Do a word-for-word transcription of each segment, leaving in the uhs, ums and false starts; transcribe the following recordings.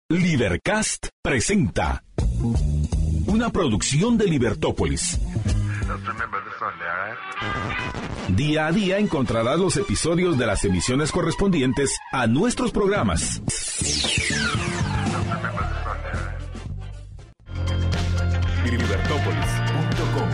Libercast presenta una producción de Libertópolis. Día a día encontrarás los episodios de las emisiones correspondientes a nuestros programas. Libertópolis punto com.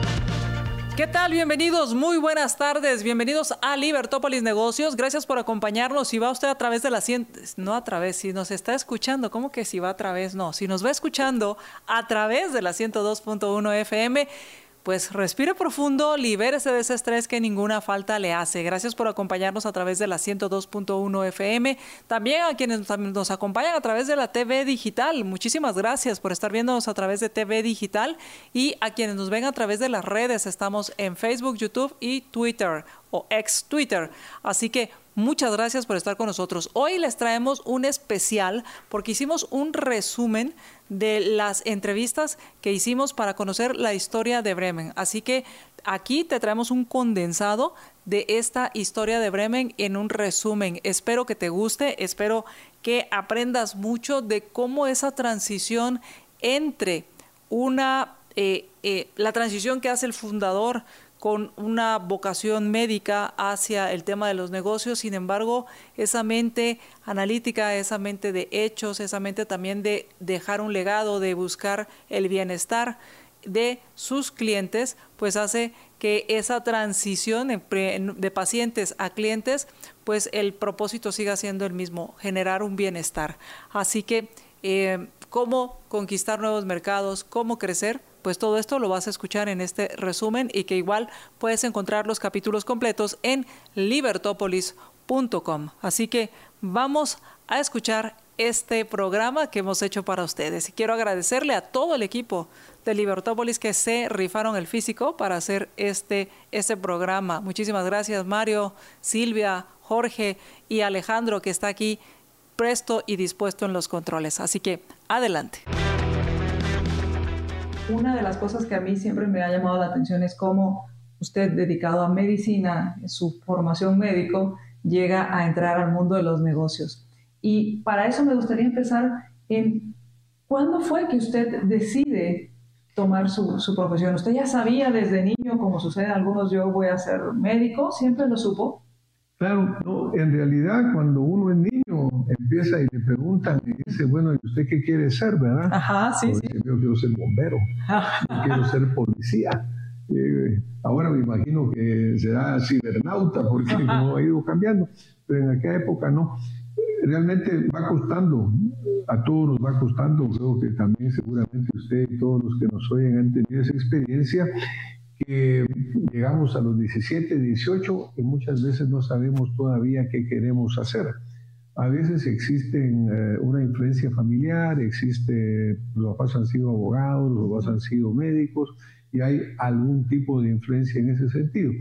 ¿Qué tal? Bienvenidos, muy buenas tardes, bienvenidos a Libertópolis Negocios, gracias por acompañarnos. Si va usted a través de la cien, no a través, si nos está escuchando, ¿cómo que si va a través? No, si nos va escuchando a través de la ciento dos punto uno F M, pues respire profundo, libérese de ese estrés que ninguna falta le hace. Gracias por acompañarnos a través de la ciento dos punto uno F M. También a quienes nos acompañan a través de la T V Digital. Muchísimas gracias por estar viéndonos a través de T V Digital. Y a quienes nos ven a través de las redes, estamos en Facebook, YouTube y Twitter o ex Twitter. Así que muchas gracias por estar con nosotros. Hoy les traemos un especial porque hicimos un resumen de las entrevistas que hicimos para conocer la historia de Bremen. Así que aquí te traemos un condensado de esta historia de Bremen en un resumen. Espero que te guste, espero que aprendas mucho de cómo esa transición entre una, eh, eh, la transición que hace el fundador con una vocación médica hacia el tema de los negocios. Sin embargo, esa mente analítica, esa mente de hechos, esa mente también de dejar un legado, de buscar el bienestar de sus clientes, pues hace que esa transición de pacientes a clientes, pues el propósito siga siendo el mismo, generar un bienestar. Así que, eh, ¿cómo conquistar nuevos mercados? ¿Cómo crecer? Pues todo esto lo vas a escuchar en este resumen y que igual puedes encontrar los capítulos completos en libertópolis punto com. Así que vamos a escuchar este programa que hemos hecho para ustedes. Y quiero agradecerle a todo el equipo de Libertópolis que se rifaron el físico para hacer este, este programa. Muchísimas gracias, Mario, Silvia, Jorge y Alejandro, que está aquí presto y dispuesto en los controles. Así que adelante. Una de las cosas que a mí siempre me ha llamado la atención es cómo usted, dedicado a medicina, su formación médico, llega a entrar al mundo de los negocios. Y para eso me gustaría empezar en ¿cuándo fue que usted decide tomar su, su profesión? ¿Usted ya sabía desde niño, como sucede en algunos, yo voy a ser médico? ¿Siempre lo supo? Claro, no, en realidad cuando uno es niño empieza y le preguntan y dice, bueno, ¿y usted qué quiere ser, verdad? Ajá, sí, pues, sí. Yo quiero ser bombero, yo quiero ser policía. Eh, ahora me imagino que será cibernauta porque como ha ido cambiando, pero en aquella época no. Realmente va costando, a todos nos va costando, creo que también seguramente usted y todos los que nos oyen han tenido esa experiencia, que llegamos a los diecisiete, dieciocho y muchas veces no sabemos todavía qué queremos hacer. A veces existe eh, una influencia familiar, existe, los papás han sido abogados, los papás han sido médicos y hay algún tipo de influencia en ese sentido.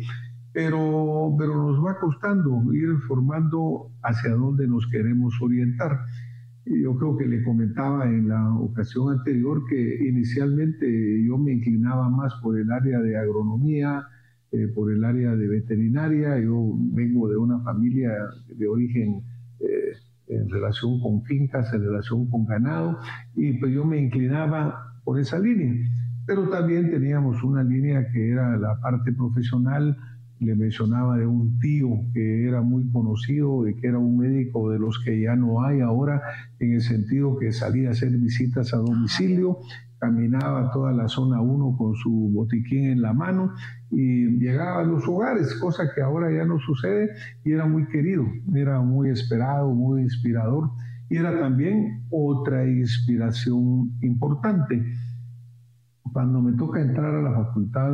Pero, pero nos va costando ir formando hacia dónde nos queremos orientar. Y yo creo que le comentaba en la ocasión anterior que inicialmente yo me inclinaba más por el área de agronomía, eh, por el área de veterinaria. Yo vengo de una familia de origen eh, en relación con fincas, en relación con ganado, y pues yo me inclinaba por esa línea. Pero también teníamos una línea que era la parte profesional. Le mencionaba de un tío que era muy conocido, de que era un médico de los que ya no hay ahora, en el sentido que salía a hacer visitas a domicilio, caminaba toda la zona uno con su botiquín en la mano y llegaba a los hogares, cosa que ahora ya no sucede, y era muy querido, era muy esperado, muy inspirador, y era también otra inspiración importante. Cuando me toca entrar a la facultad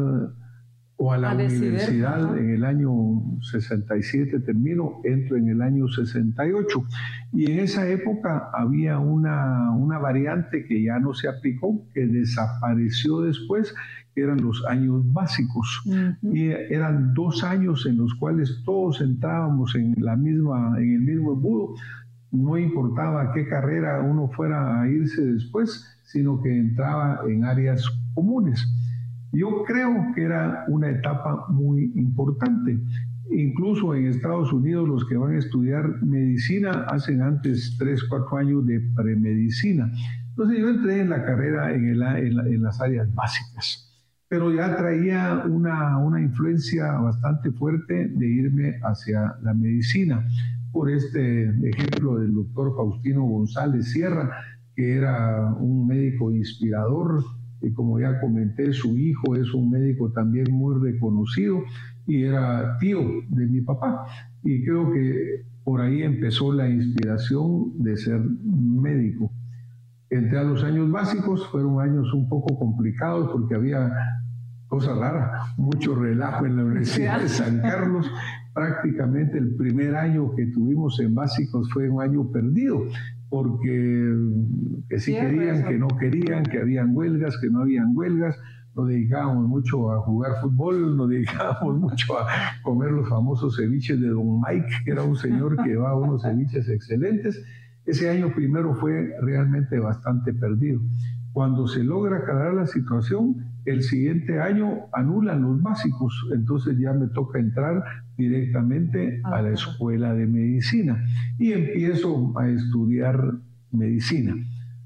o a la a universidad decidir, en el año sesenta y siete termino, entro en el año sesenta y ocho, y en esa época había una, una variante que ya no se aplicó, que desapareció después, que eran los años básicos. Uh-huh. Y eran dos años en los cuales todos entrábamos en, la misma, en el mismo embudo, no importaba qué carrera uno fuera a irse después, sino que entraba en áreas comunes. Yo creo que era una etapa muy importante, Incluso en Estados Unidos los que van a estudiar medicina hacen antes tres, cuatro años de premedicina. Entonces yo entré en la carrera en, el, en, la, en las áreas básicas, pero ya traía una, una influencia bastante fuerte de irme hacia la medicina, por este ejemplo del doctor Faustino González Sierra, que era un médico inspirador, y como ya comenté, su hijo es un médico también muy reconocido, y era tío de mi papá, y creo que por ahí empezó la inspiración de ser médico. Entré a los años básicos, fueron años un poco complicados porque había cosas raras, mucho relajo en la Universidad de San Carlos. Prácticamente el primer año que tuvimos en básicos fue un año perdido, porque que sí querían, que no querían, que habían huelgas, que no habían huelgas. Nos dedicábamos mucho a jugar fútbol, nos dedicábamos mucho a comer los famosos ceviches de Don Mike, que era un señor que llevaba unos ceviches excelentes. Ese año primero fue realmente bastante perdido. Cuando se logra aclarar la situación, el siguiente año anulan los básicos, entonces ya me toca entrar directamente a la escuela de medicina y empiezo a estudiar medicina.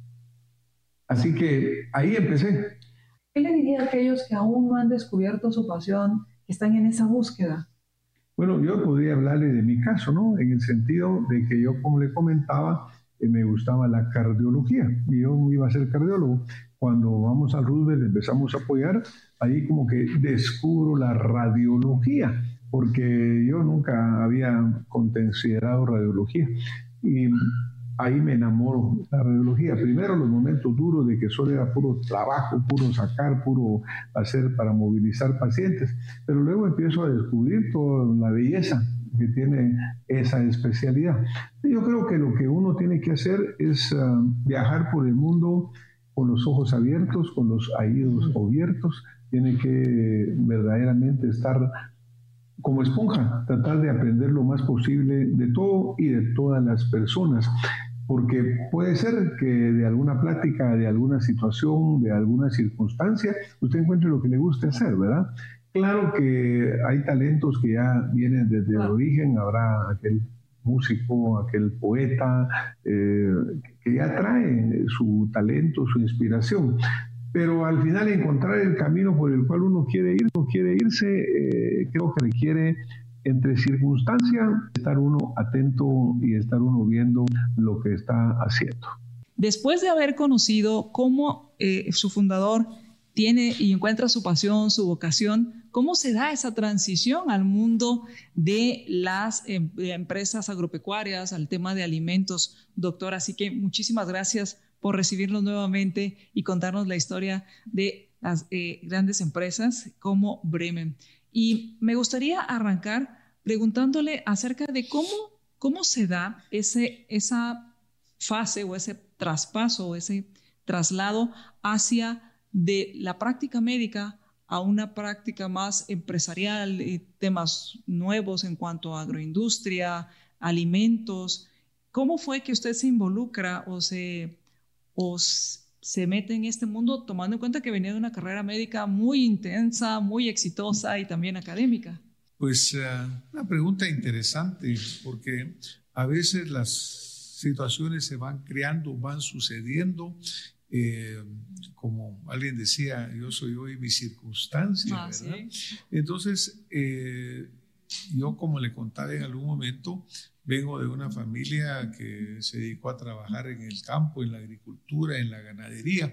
Así que ahí empecé. ¿Qué le diría a aquellos que aún no han descubierto su pasión, que están en esa búsqueda? Bueno, yo podría hablarle de mi caso, ¿no? En el sentido de que yo, como le comentaba, eh, me gustaba la cardiología y yo iba a ser cardiólogo. Cuando vamos al Roosevelt empezamos a apoyar, ahí como que descubro la radiología, porque yo nunca había considerado radiología. Y ahí me enamoro de la radiología. Primero los momentos duros de que solo era puro trabajo, puro sacar, puro hacer para movilizar pacientes. Pero luego empiezo a descubrir toda la belleza que tiene esa especialidad. Yo creo que lo que uno tiene que hacer es uh, viajar por el mundo con los ojos abiertos, con los oídos abiertos. Tiene que verdaderamente estar como esponja, tratar de aprender lo más posible de todo y de todas las personas. Porque puede ser que de alguna plática, de alguna situación, de alguna circunstancia, usted encuentre lo que le guste hacer, ¿verdad? Claro que hay talentos que ya vienen desde el origen, habrá aquel músico, aquel poeta, eh, que ya trae su talento, su inspiración. Pero al final encontrar el camino por el cual uno quiere ir, uno quiere irse, eh, creo que requiere, entre circunstancias, estar uno atento y estar uno viendo lo que está haciendo. Después de haber conocido cómo eh, su fundador tiene y encuentra su pasión, su vocación, ¿cómo se da esa transición al mundo de las eh, de empresas agropecuarias, al tema de alimentos, doctor? Así que muchísimas gracias por recibirnos nuevamente y contarnos la historia de las eh, grandes empresas como Bremen. Y me gustaría arrancar preguntándole acerca de cómo, cómo se da ese, esa fase o ese traspaso o ese traslado hacia de la práctica médica a una práctica más empresarial, y temas nuevos en cuanto a agroindustria, alimentos. ¿Cómo fue que usted se involucra o se, o se mete en este mundo, tomando en cuenta que venía de una carrera médica muy intensa, muy exitosa y también académica? Pues uh, una pregunta interesante, porque a veces las situaciones se van creando, van sucediendo. Eh, como alguien decía, yo soy hoy mi circunstancia, ah, ¿verdad? Sí. Entonces, eh, yo, como le contaba en algún momento, vengo de una familia que se dedicó a trabajar en el campo, en la agricultura, en la ganadería,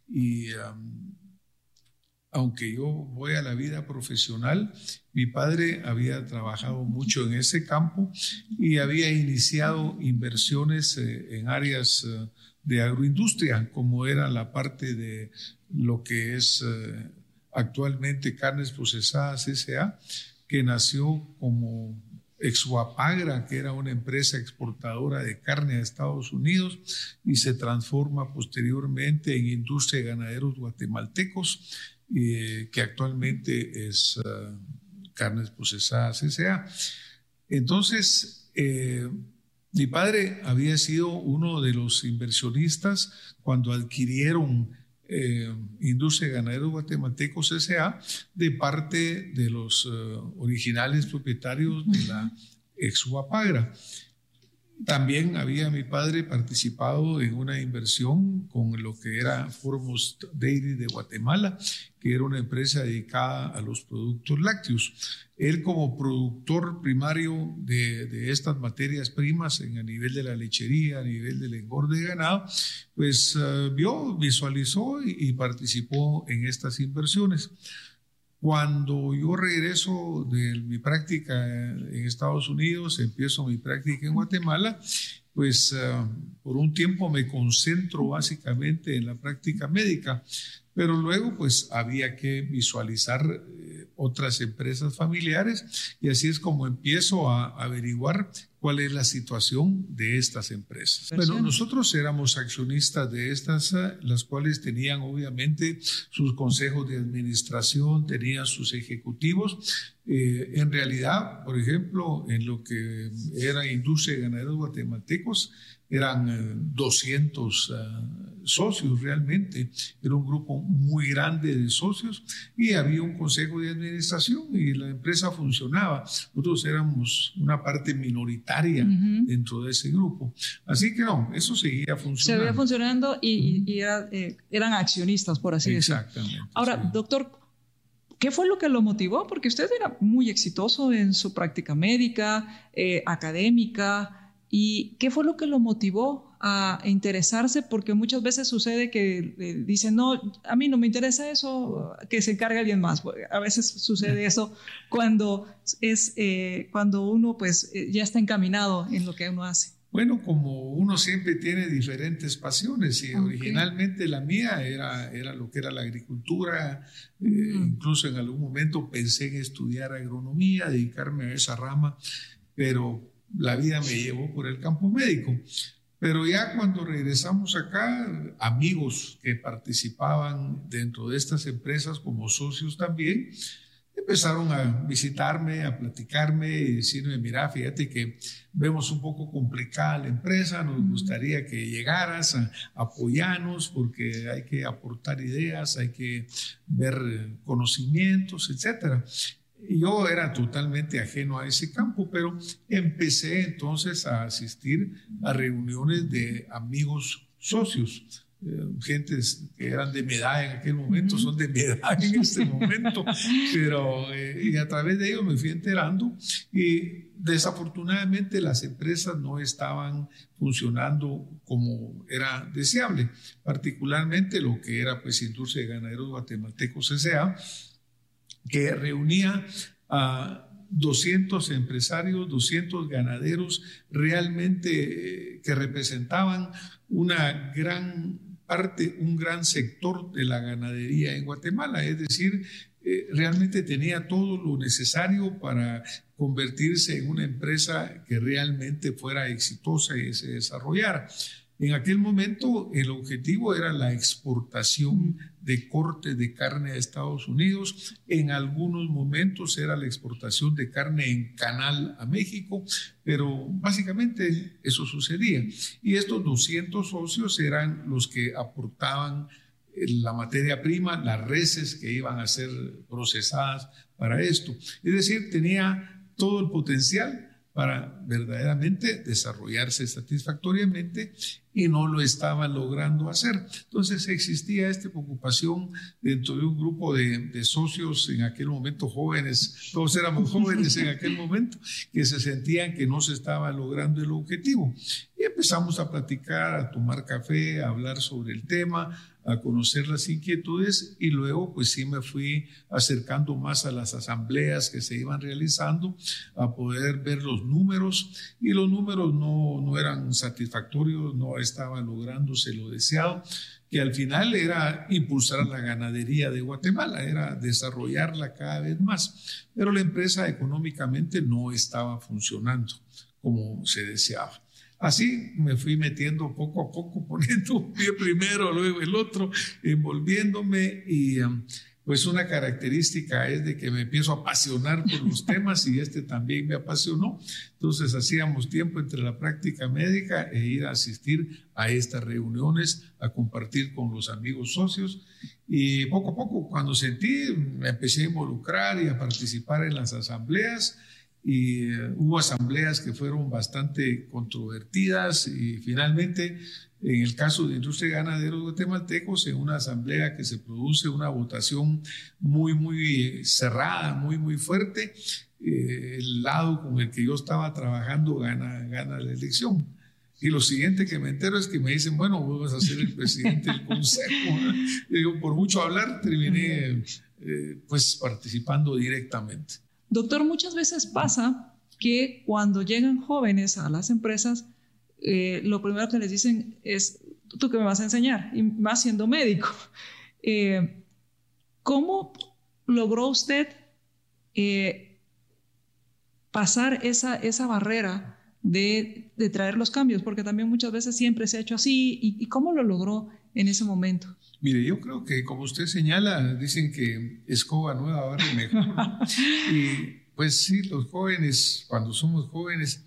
y um, aunque yo voy a la vida profesional, mi padre había trabajado mucho en ese campo y había iniciado inversiones eh, en áreas eh, de agroindustria, como era la parte de lo que es eh, actualmente Carnes Procesadas S A, que nació como Exuapagra, que era una empresa exportadora de carne a Estados Unidos, y se transforma posteriormente en Industria de Ganaderos Guatemaltecos, eh, que actualmente es uh, Carnes Procesadas S A. Entonces, eh, mi padre había sido uno de los inversionistas cuando adquirieron eh, Industria de Ganaderos Guatemaltecos S A de parte de los uh, originales propietarios de la ex Huapagra. También había mi padre participado en una inversión con lo que era Foremost Dairy de Guatemala, que era una empresa dedicada a los productos lácteos. Él, como productor primario de, de estas materias primas en, a nivel de la lechería, a nivel del engorde de ganado, pues uh, vio, visualizó y, y participó en estas inversiones. Cuando yo regreso de mi práctica en Estados Unidos, empiezo mi práctica en Guatemala, pues uh, por un tiempo me concentro básicamente en la práctica médica, pero luego pues había que visualizar eh, otras empresas familiares y así es como empiezo a averiguar cuál es la situación de estas empresas. Bueno, nosotros éramos accionistas de estas, las cuales tenían obviamente sus consejos de administración, tenían sus ejecutivos. Eh, en realidad, por ejemplo, en lo que era Industria de Ganaderos Guatemaltecos, eran eh, doscientos uh, socios realmente, era un grupo muy grande de socios y había un consejo de administración y la empresa funcionaba. Nosotros éramos una parte minoritaria uh-huh. dentro de ese grupo. Así que no, eso seguía funcionando. Seguía funcionando y, y era, eh, eran accionistas, por así decirlo. Exactamente. Ahora, sí. Doctor, ¿qué fue lo que lo motivó? Porque usted era muy exitoso en su práctica médica, eh, académica. ¿Y qué fue lo que lo motivó a interesarse? Porque muchas veces sucede que eh, dicen, no, a mí no me interesa eso, que se encargue alguien más. A veces sucede eso cuando, es, eh, cuando uno pues, eh, ya está encaminado en lo que uno hace. Bueno, como uno siempre tiene diferentes pasiones y okay. originalmente la mía era, era lo que era la agricultura, mm. eh, incluso en algún momento pensé en estudiar agronomía, dedicarme a esa rama, pero la vida me llevó por el campo médico. Pero ya cuando regresamos acá, amigos que participaban dentro de estas empresas como socios también, empezaron a visitarme, a platicarme y decirme, mira, fíjate que vemos un poco complicada la empresa, nos gustaría que llegaras a apoyarnos porque hay que aportar ideas, hay que ver conocimientos, etcétera. Yo era totalmente ajeno a ese campo, pero empecé entonces a asistir a reuniones de amigos socios, eh, gentes que eran de mi edad en aquel momento, son de mi edad en este momento, pero eh, y a través de ellos me fui enterando y desafortunadamente las empresas no estaban funcionando como era deseable, particularmente lo que era pues Industria de Ganaderos Guatemaltecos S A, que reunía a doscientos empresarios, doscientos ganaderos realmente eh, que representaban una gran parte, un gran sector de la ganadería en Guatemala, es decir, eh, realmente tenía todo lo necesario para convertirse en una empresa que realmente fuera exitosa y se desarrollara. En aquel momento el objetivo era la exportación de cortes de carne a Estados Unidos. En algunos momentos era la exportación de carne en canal a México, pero básicamente eso sucedía. Y estos doscientos socios eran los que aportaban la materia prima, las reses que iban a ser procesadas para esto. Es decir, tenía todo el potencial para verdaderamente desarrollarse satisfactoriamente y no lo estaba logrando hacer. Entonces existía esta preocupación dentro de un grupo de, de socios en aquel momento jóvenes, todos éramos jóvenes en aquel momento, que se sentían que no se estaba logrando el objetivo. Y empezamos a platicar, a tomar café, a hablar sobre el tema, a conocer las inquietudes y luego pues sí me fui acercando más a las asambleas que se iban realizando, a poder ver los números y los números no, no eran satisfactorios, no estaba lográndose lo deseado, que al final era impulsar la ganadería de Guatemala, era desarrollarla cada vez más, pero la empresa económicamente no estaba funcionando como se deseaba. Así me fui metiendo poco a poco, poniendo un pie primero, luego el otro, envolviéndome y pues una característica es de que me empiezo a apasionar por los temas y este también me apasionó. Entonces hacíamos tiempo entre la práctica médica e ir a asistir a estas reuniones, a compartir con los amigos socios, y poco a poco cuando sentí me empecé a involucrar y a participar en las asambleas, y uh, hubo asambleas que fueron bastante controvertidas, y finalmente en el caso de Industria Ganaderos Guatemaltecos, en una asamblea que se produce una votación muy muy cerrada, muy muy fuerte, eh, el lado con el que yo estaba trabajando gana, gana la elección. Y lo siguiente que me entero es que me dicen, bueno, vos vas a ser el presidente del consejo. Y digo, por mucho hablar, terminé eh, pues participando directamente. Doctor, muchas veces pasa que cuando llegan jóvenes a las empresas, eh, lo primero que les dicen es, ¿tú qué me vas a enseñar? Y más siendo médico. Eh, ¿Cómo logró usted eh, pasar esa, esa barrera de, de traer los cambios? Porque también muchas veces siempre se ha hecho así. ¿Y, y cómo lo logró en ese momento? Mire, yo creo que como usted señala, dicen que escoba nueva barre mejor, ¿no? Y pues sí, los jóvenes, cuando somos jóvenes,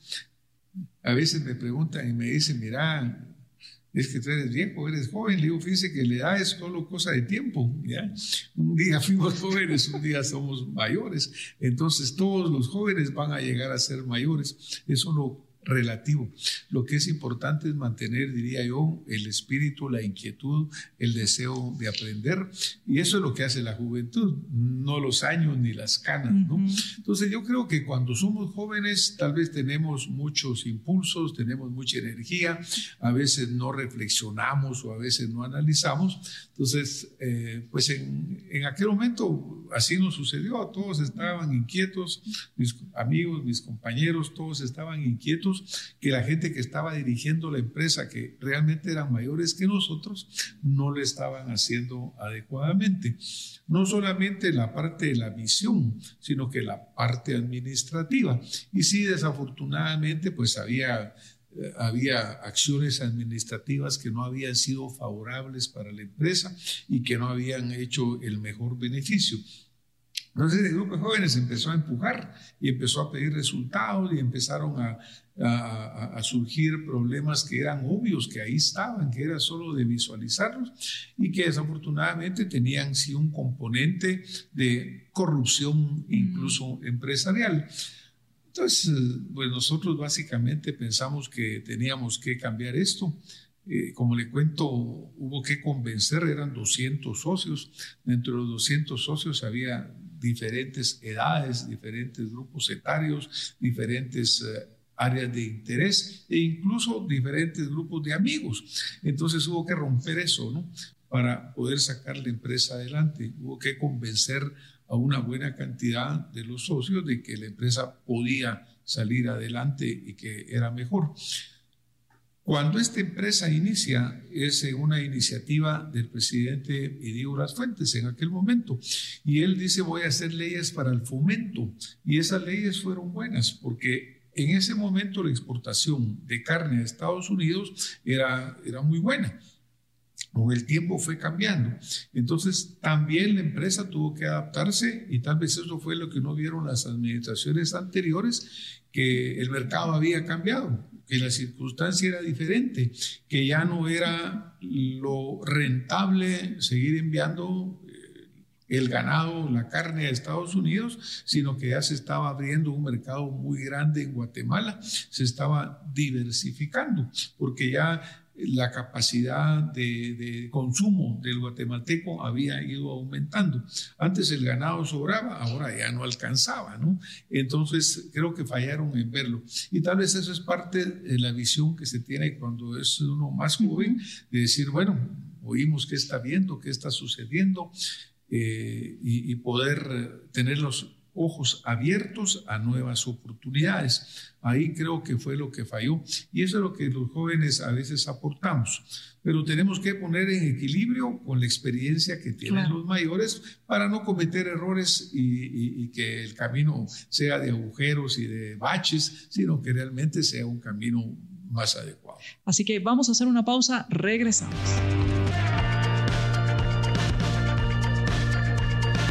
a veces me preguntan y me dicen, mira, es que tú eres viejo, eres joven. Le digo, fíjese que la edad es solo cosa de tiempo, ¿ya? Un día fuimos jóvenes, un día somos mayores. Entonces todos los jóvenes van a llegar a ser mayores. Eso lo relativo. Lo que es importante es mantener, diría yo, el espíritu, la inquietud, el deseo de aprender, y eso es lo que hace la juventud, no los años ni las canas, ¿no? Uh-huh. Entonces yo creo que cuando somos jóvenes tal vez tenemos muchos impulsos, tenemos mucha energía, a veces no reflexionamos o a veces no analizamos. Entonces eh, pues en, en aquel momento así nos sucedió, todos estaban inquietos, mis amigos, mis compañeros, todos estaban inquietos, que la gente que estaba dirigiendo la empresa, que realmente eran mayores que nosotros, no lo estaban haciendo adecuadamente. No solamente la parte de la visión, sino que la parte administrativa. Y sí, desafortunadamente, pues había, eh, había acciones administrativas que no habían sido favorables para la empresa y que no habían hecho el mejor beneficio. Entonces el grupo de jóvenes empezó a empujar y empezó a pedir resultados y empezaron a, a, a surgir problemas que eran obvios, que ahí estaban, que era solo de visualizarlos y que desafortunadamente tenían sí un componente de corrupción incluso mm. empresarial. Entonces, pues nosotros básicamente pensamos que teníamos que cambiar esto. Eh, como le cuento, hubo que convencer, eran doscientos socios. Dentro de los doscientos socios había diferentes edades, diferentes grupos etarios, diferentes eh, áreas de interés e incluso diferentes grupos de amigos. Entonces hubo que romper eso, ¿no? Para poder sacar la empresa adelante. Hubo que convencer a una buena cantidad de los socios de que la empresa podía salir adelante y que era mejor. Cuando esta empresa inicia, es una iniciativa del presidente Edío Las Fuentes en aquel momento, y él dice, voy a hacer leyes para el fomento, y esas leyes fueron buenas, porque en ese momento la exportación de carne a Estados Unidos era, era muy buena. Con el tiempo fue cambiando. Entonces también la empresa tuvo que adaptarse, y tal vez eso fue lo que no vieron las administraciones anteriores, que el mercado había cambiado, que la circunstancia era diferente, que ya no era lo rentable seguir enviando el ganado, la carne a Estados Unidos, sino que ya se estaba abriendo un mercado muy grande en Guatemala, se estaba diversificando, porque ya la capacidad de, de consumo del guatemalteco había ido aumentando. Antes el ganado sobraba, ahora ya no alcanzaba, ¿no? Entonces creo que fallaron en verlo. Y tal vez eso es parte de la visión que se tiene cuando es uno más joven, de decir, bueno, oímos qué está viendo, qué está sucediendo, eh, y, y poder tener los ojos abiertos a nuevas oportunidades. Ahí creo que fue lo que falló, y eso es lo que los jóvenes a veces aportamos, pero tenemos que poner en equilibrio con la experiencia que tienen claro. los mayores para no cometer errores y, y, y que el camino sea de agujeros y de baches, sino que realmente sea un camino más adecuado. Así que vamos a hacer una pausa, regresamos.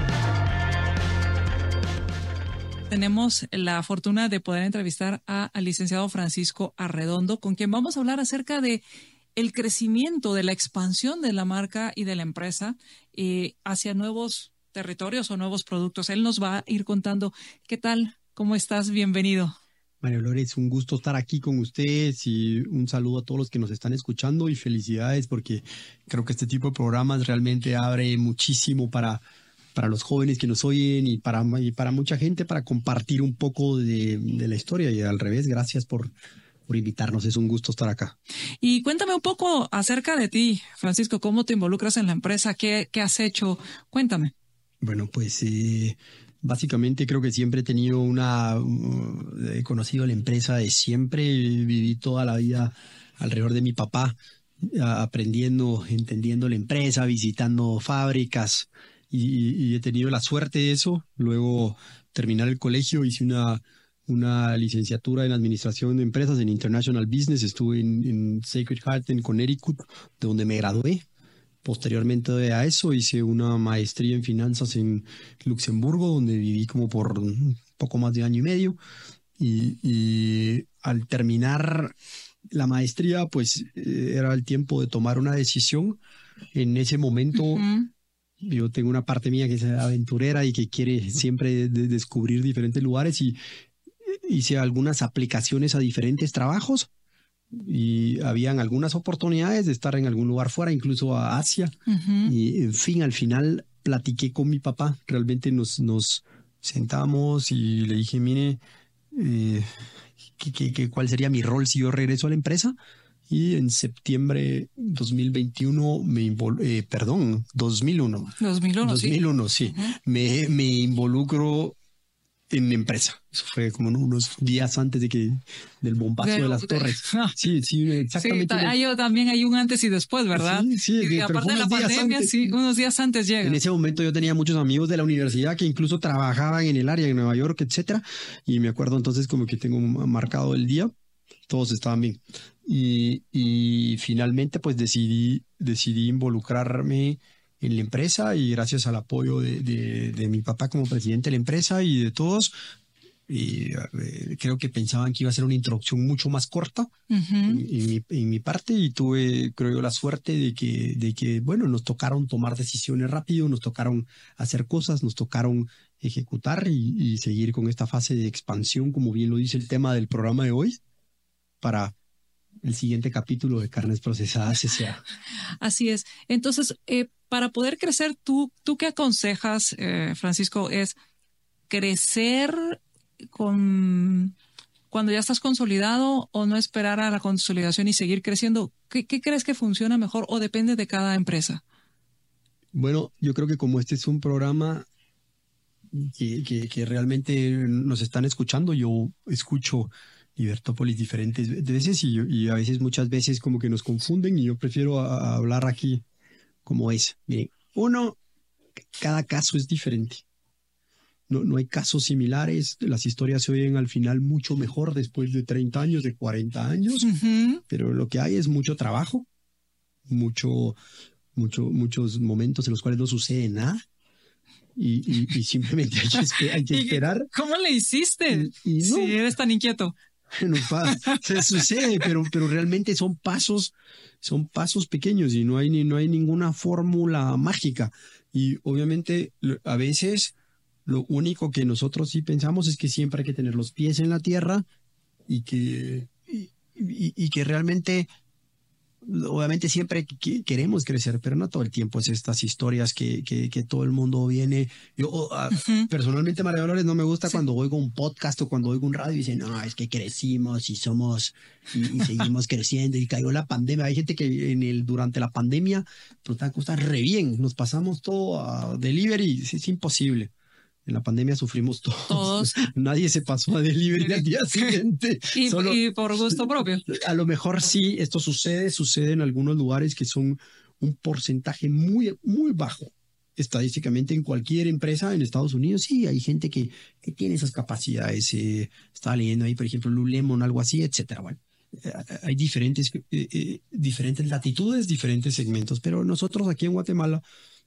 tenemos la fortuna de poder entrevistar a, al licenciado Francisco Arredondo, con quien vamos a hablar acerca de el crecimiento, de la expansión de la marca y de la empresa eh, hacia nuevos territorios o nuevos productos. Él nos va a ir contando. ¿Qué tal? ¿Cómo estás? Bienvenido. María Dolores, un gusto estar aquí con ustedes y un saludo a todos los que nos están escuchando y felicidades porque creo que este tipo de programas realmente abre muchísimo para, para los jóvenes que nos oyen y para, y para mucha gente para compartir un poco de, de la historia y al revés, gracias por, por invitarnos, es un gusto estar acá. Y cuéntame un poco acerca de ti, Francisco, ¿cómo te involucras en la empresa? ¿Qué, qué has hecho? Cuéntame. Bueno, pues eh, básicamente creo que siempre he tenido una, uh, he conocido la empresa de siempre, viví toda la vida alrededor de mi papá, uh, aprendiendo, entendiendo la empresa, visitando fábricas y, y he tenido la suerte de eso. Luego terminar el colegio, hice una, una licenciatura en administración de empresas en International Business, estuve en, en Sacred Heart en Connecticut, de donde me gradué. Posteriormente a eso hice una maestría en finanzas en Luxemburgo, donde viví como por un poco más de año y medio. Y, y al terminar la maestría, pues eh, era el tiempo de tomar una decisión. En ese momento, uh-huh. yo tengo una parte mía que es aventurera y que quiere siempre de descubrir diferentes lugares y hice algunas aplicaciones a diferentes trabajos. Y habían algunas oportunidades de estar en algún lugar fuera, incluso a Asia. Uh-huh. Y en fin, al final platiqué con mi papá. Realmente nos, nos sentamos y le dije, mire, eh, ¿qué, qué, qué, ¿cuál sería mi rol si yo regreso a la empresa? Y en septiembre dos mil veintiuno, me invol- eh, perdón, dos mil uno. dos mil uno, dos mil uno, sí. sí. Uh-huh. Me, me involucro en la empresa. Eso fue como unos días antes de que del bombazo de, de las torres. Sí, sí, exactamente. Sí, hay, también hay un antes y después, ¿verdad? Sí, sí. Y aparte de la pandemia, sí, unos días antes llega. En ese momento yo tenía muchos amigos de la universidad que incluso trabajaban en el área, en Nueva York, etcétera. Y me acuerdo entonces como que tengo marcado el día. Todos estaban bien. Y, y finalmente pues decidí, decidí involucrarme en la empresa y gracias al apoyo de, de, de mi papá como presidente de la empresa y de todos, y, eh, creo que pensaban que iba a ser una introducción mucho más corta uh-huh. en, en, mi, en mi parte y tuve, creo yo, la suerte de que, de que, bueno, nos tocaron tomar decisiones rápido, nos tocaron hacer cosas, nos tocaron ejecutar y, y seguir con esta fase de expansión, como bien lo dice el tema del programa de hoy, para el siguiente capítulo de Carnes Procesadas S A Así es. Entonces, eh, para poder crecer, ¿tú, tú qué aconsejas, eh, Francisco? ¿Es crecer con cuando ya estás consolidado o no esperar a la consolidación y seguir creciendo? ¿Qué, qué crees que funciona mejor o depende de cada empresa? Bueno, yo creo que como este es un programa que, que, que realmente nos están escuchando, yo escucho Libertópolis diferentes veces y, y a veces, muchas veces como que nos confunden y yo prefiero a, a hablar aquí como es. Miren, uno, cada caso es diferente. No, no hay casos similares. Las historias se oyen al final mucho mejor después de treinta años, de cuarenta años, uh-huh. pero lo que hay es mucho trabajo, mucho, mucho, muchos momentos en los cuales no sucede nada. Y, y, y simplemente hay que, hay que esperar. ¿Cómo le hiciste? Y, y no, si eres tan inquieto. No, se sucede, pero, pero realmente son pasos, son pasos pequeños y no hay, ni, no hay ninguna fórmula mágica. Y obviamente a veces lo único que nosotros sí pensamos es que siempre hay que tener los pies en la tierra y que, y, y, y que realmente, obviamente siempre queremos crecer, pero no todo el tiempo es estas historias que, que, que todo el mundo viene. Yo uh-huh. personalmente, María Dolores, no me gusta sí. cuando oigo un podcast o cuando oigo un radio y dicen, no, es que crecimos y somos y, y seguimos creciendo y cayó la pandemia. Hay gente que en el durante la pandemia pues está re bien, nos pasamos todo a delivery, es, es imposible. En la pandemia sufrimos todos. Todos. Nadie se pasó a delivery al día siguiente. y, Solo, y por gusto propio. A lo mejor sí, esto sucede, sucede en algunos lugares que son un porcentaje muy, muy bajo. Estadísticamente en cualquier empresa en Estados Unidos, sí, hay gente que, que tiene esas capacidades. Eh, estaba leyendo ahí, por ejemplo, Lululemon, algo así, etcétera. Bueno, eh, hay diferentes, eh, eh, diferentes latitudes, diferentes segmentos, pero nosotros aquí en Guatemala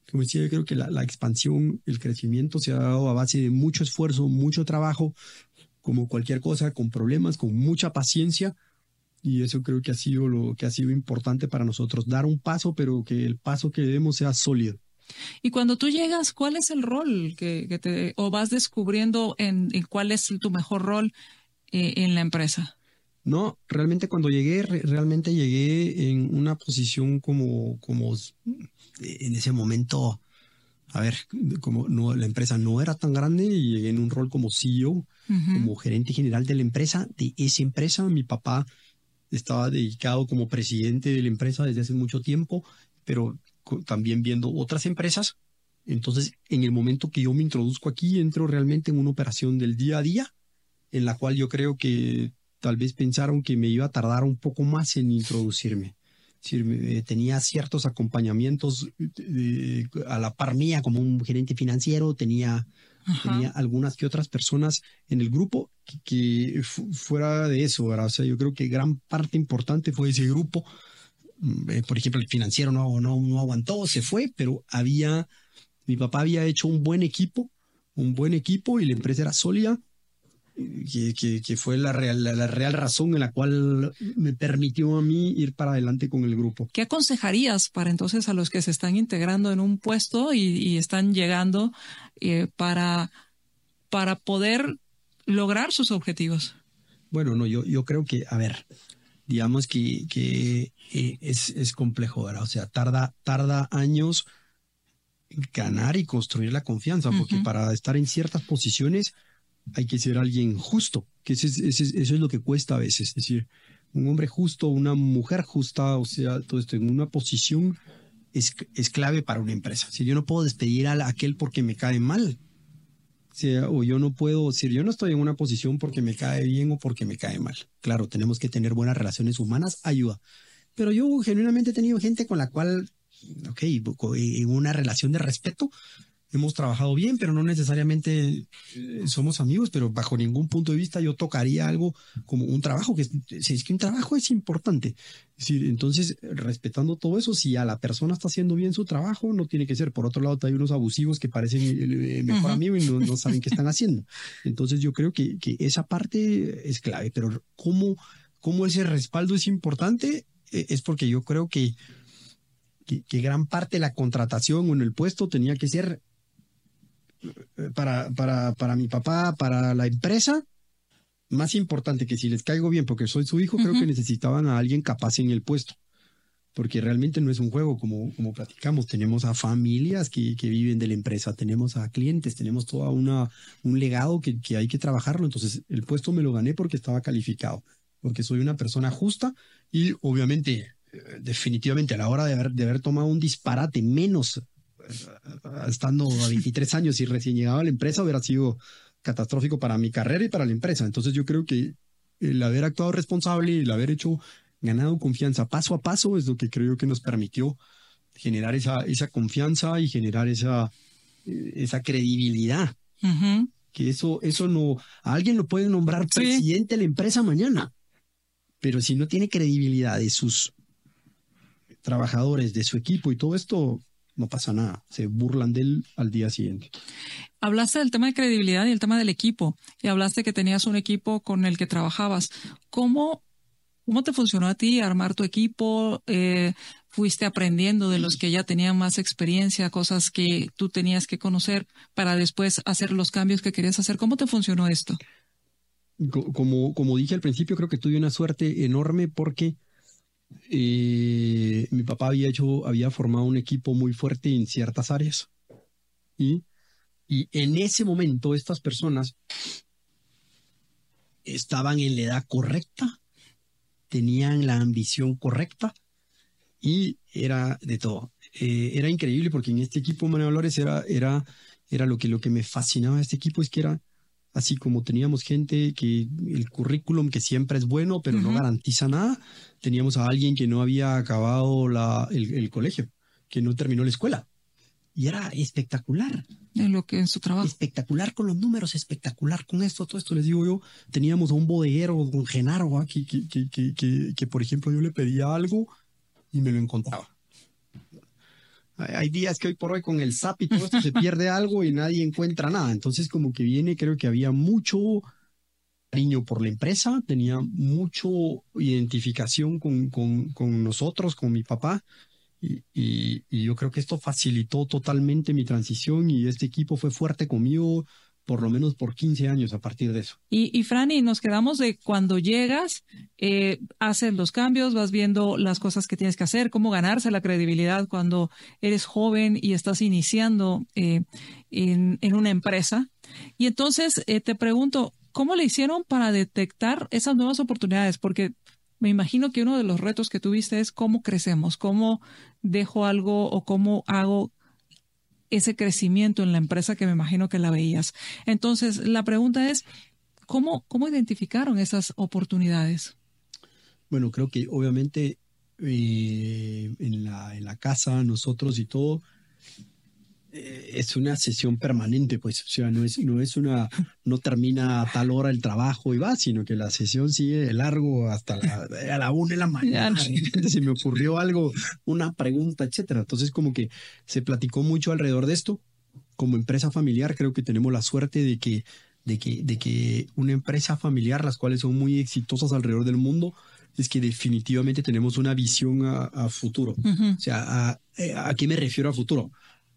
Como decía, yo creo que la, la expansión, el crecimiento se ha dado a base de mucho esfuerzo, mucho trabajo, como cualquier cosa, con problemas, con mucha paciencia. Y eso creo que ha sido lo que ha sido importante para nosotros, dar un paso, pero que el paso que demos sea sólido. Y cuando tú llegas, ¿cuál es el rol que, que te, o vas descubriendo en, en cuál es tu mejor rol eh, en la empresa? No, realmente cuando llegué, re, realmente llegué en una posición como, como en ese momento, a ver, como no, la empresa no era tan grande y llegué en un rol como C E O, uh-huh. como gerente general de la empresa, de esa empresa. Mi papá estaba dedicado como presidente de la empresa desde hace mucho tiempo, pero también viendo otras empresas. Entonces, en el momento que yo me introduzco aquí, entro realmente en una operación del día a día, en la cual yo creo que tal vez pensaron que me iba a tardar un poco más en introducirme. Es decir, eh, tenía ciertos acompañamientos eh, a la par mía como un gerente financiero, tenía, tenía algunas que otras personas en el grupo que, que fu fuera de eso, ¿verdad? O sea, yo creo que gran parte importante fue ese grupo. Eh, por ejemplo, el financiero no, no, no aguantó, se fue, pero había, mi papá había hecho un buen equipo, un buen equipo y la empresa era sólida. Que, que, que fue la real, la, la real razón en la cual me permitió a mí ir para adelante con el grupo. ¿Qué aconsejarías para entonces a los que se están integrando en un puesto y, y están llegando eh, para, para poder lograr sus objetivos? Bueno, no, yo, yo creo que, a ver, digamos que, que eh, es, es complejo, ¿verdad? O sea, tarda, tarda años ganar y construir la confianza, porque uh-huh. para estar en ciertas posiciones hay que ser alguien justo, que ese, ese, eso es lo que cuesta a veces. Es decir, un hombre justo, una mujer justa, o sea, todo esto en una posición es, es clave para una empresa. Si yo no puedo despedir a aquel porque me cae mal, o sea, o yo no puedo decir, yo no estoy en una posición porque me cae bien o porque me cae mal. Claro, tenemos que tener buenas relaciones humanas, ayuda. Pero yo genuinamente he tenido gente con la cual, ok, en una relación de respeto, hemos trabajado bien, pero no necesariamente eh, somos amigos, pero bajo ningún punto de vista yo tocaría algo como un trabajo, que es, es que un trabajo es importante. Es decir, entonces, respetando todo eso, si a la persona está haciendo bien su trabajo, no tiene que ser. Por otro lado, hay unos abusivos que parecen el, el mejor amigo y no, no saben qué están haciendo. Entonces, yo creo que, que esa parte es clave, pero cómo, cómo ese respaldo es importante eh, es porque yo creo que, que, que gran parte de la contratación o en el puesto tenía que ser Para, para, para mi papá, para la empresa, más importante que si les caigo bien porque soy su hijo, uh-huh. creo que necesitaban a alguien capaz en el puesto, porque realmente no es un juego como, como platicamos. Tenemos a familias que, que viven de la empresa, tenemos a clientes, tenemos todo una, un legado que, que hay que trabajarlo. Entonces el puesto me lo gané porque estaba calificado, porque soy una persona justa y obviamente, definitivamente a la hora de haber, de haber tomado un disparate menos estando a veintitrés años y recién llegado a la empresa, hubiera sido catastrófico para mi carrera y para la empresa. Entonces yo creo que el haber actuado responsable y el haber hecho, ganado confianza paso a paso es lo que creo que nos permitió generar esa, esa confianza y generar esa, esa credibilidad. Uh-huh. Que eso, eso no, a alguien lo puede nombrar sí. presidente de la empresa mañana, pero si no tiene credibilidad de sus trabajadores, de su equipo y todo esto, no pasa nada, se burlan de él al día siguiente. Hablaste del tema de credibilidad y el tema del equipo, y hablaste que tenías un equipo con el que trabajabas. ¿Cómo, cómo te funcionó a ti armar tu equipo? Eh, ¿Fuiste aprendiendo de los que ya tenían más experiencia, cosas que tú tenías que conocer para después hacer los cambios que querías hacer? ¿Cómo te funcionó esto? Como, como dije al principio, creo que tuve una suerte enorme porque Eh, mi papá había hecho, había formado un equipo muy fuerte en ciertas áreas y, y en ese momento estas personas estaban en la edad correcta, tenían la ambición correcta y era de todo. Eh, era increíble porque en este equipo Manuel Valores era, era, era lo que, lo que me fascinaba de este equipo es que era así como teníamos gente que el currículum que siempre es bueno, pero uh-huh. no garantiza nada. Teníamos a alguien que no había acabado la, el, el colegio, que no terminó la escuela. Y era espectacular. En lo que es su trabajo. Espectacular con los números, espectacular con esto, todo esto. Les digo yo, teníamos a un bodeguero, don Genaro, ¿eh? que, que, que, que, que, que, por ejemplo, yo le pedía algo y me lo encontraba. hay días que hoy por hoy con el S A P y todo esto se pierde algo y nadie encuentra nada. Entonces como que viene, creo que había mucho cariño por la empresa, tenía mucho identificación con, con, con nosotros, con mi papá. Y, y, y yo creo que esto facilitó totalmente mi transición y este equipo fue fuerte conmigo por lo menos por quince años a partir de eso. Y, y Franny, nos quedamos de cuando llegas, eh, haces los cambios, vas viendo las cosas que tienes que hacer, cómo ganarse la credibilidad cuando eres joven y estás iniciando eh, en, en una empresa. Y entonces eh, te pregunto, ¿cómo le hicieron para detectar esas nuevas oportunidades? Porque me imagino que uno de los retos que tuviste es cómo crecemos, cómo dejo algo o cómo hago ese crecimiento en la empresa que me imagino que la veías. Entonces, la pregunta es, ¿cómo, cómo identificaron esas oportunidades? Bueno, creo que obviamente eh, en, la, en la casa, nosotros y todo, eh, es una sesión permanente, pues, o sea, no es, no es una, no termina a tal hora el trabajo y va, sino que la sesión sigue de largo hasta la, a la una de la mañana. Se me ocurrió algo, una pregunta, etcétera. Entonces, como que se platicó mucho alrededor de esto. Como empresa familiar, creo que tenemos la suerte de que, de que, de que una empresa familiar, las cuales son muy exitosas alrededor del mundo, es que definitivamente tenemos una visión a, a futuro. Uh-huh. O sea, a, ¿a qué me refiero a futuro?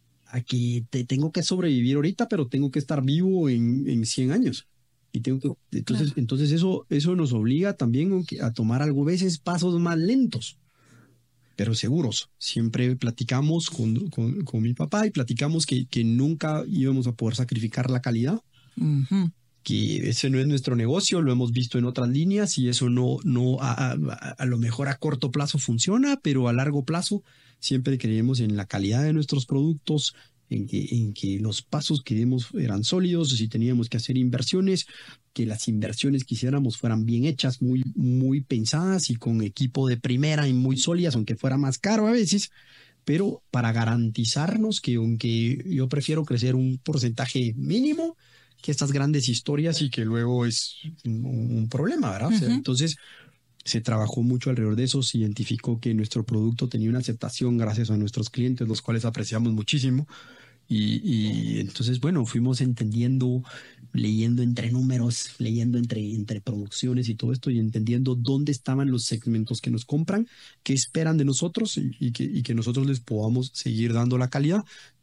A que te tengo que sobrevivir ahorita, pero tengo que estar vivo en, en cien años. Y tengo que, entonces, claro. entonces eso, eso nos obliga también a tomar algo, a veces pasos más lentos, pero seguros. Siempre platicamos con, con, con mi papá y platicamos que, que nunca íbamos a poder sacrificar la calidad. Uh-huh. Que ese no es nuestro negocio, lo hemos visto en otras líneas y eso no, no a, a, a lo mejor a corto plazo funciona, pero a largo plazo siempre creemos en la calidad de nuestros productos, en que, en que los pasos que dimos eran sólidos, si teníamos que hacer inversiones, que las inversiones que hiciéramos fueran bien hechas, muy, muy pensadas y con equipo de primera y muy sólidas, aunque fuera más caro a veces, pero para garantizarnos que aunque yo prefiero crecer un porcentaje mínimo que estas grandes historias y que luego es un, un problema, ¿verdad? Uh-huh. O sea, entonces se trabajó mucho alrededor de eso, se identificó que nuestro producto tenía una aceptación gracias a nuestros clientes, los cuales apreciamos muchísimo. Y, y entonces, bueno, fuimos entendiendo, leyendo entre números, leyendo entre, entre producciones y todo esto y entendiendo dónde estaban los segmentos que nos compran, qué esperan de nosotros y, y, que, y que nosotros les podamos seguir dando la calidad.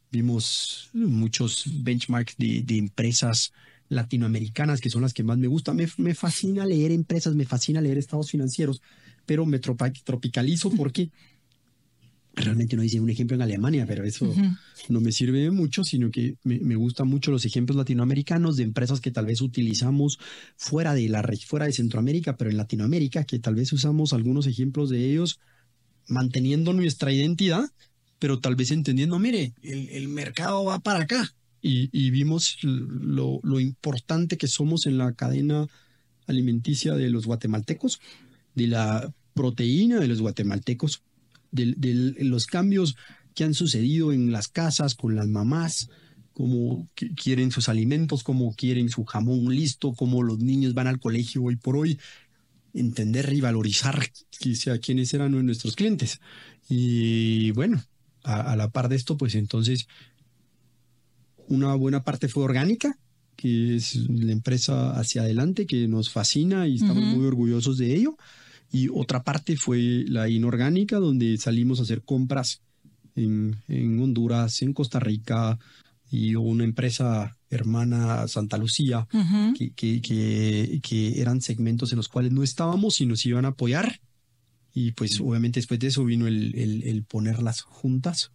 Vimos muchos benchmarks de, de empresas latinoamericanas, que son las que más me gustan. Me, me fascina leer empresas, me fascina leer estados financieros, pero me tropicalizo porque realmente no hice un ejemplo en Alemania, pero eso uh-huh. no me sirve de mucho, sino que me, me gustan mucho los ejemplos latinoamericanos de empresas que tal vez utilizamos fuera de, la, fuera de Centroamérica, pero en Latinoamérica, que tal vez usamos algunos ejemplos de ellos manteniendo nuestra identidad, pero tal vez entendiendo, mire, el, el mercado va para acá. Y, y vimos lo, lo importante que somos en la cadena alimenticia de los guatemaltecos, de la proteína de los guatemaltecos, de, de los cambios que han sucedido en las casas con las mamás, cómo quieren sus alimentos, cómo quieren su jamón listo, cómo los niños van al colegio hoy por hoy, entender y valorizar que sea, quiénes eran nuestros clientes. Y bueno, a, a la par de esto, pues entonces una buena parte fue orgánica, que es la empresa hacia adelante, que nos fascina y estamos uh-huh. muy orgullosos de ello. Y otra parte fue la inorgánica, donde salimos a hacer compras en, en Honduras, en Costa Rica, y una empresa hermana Santa Lucía, uh-huh. que, que, que, que eran segmentos en los cuales no estábamos y nos iban a apoyar. Y pues obviamente después de eso vino el, el, el ponerlas juntas.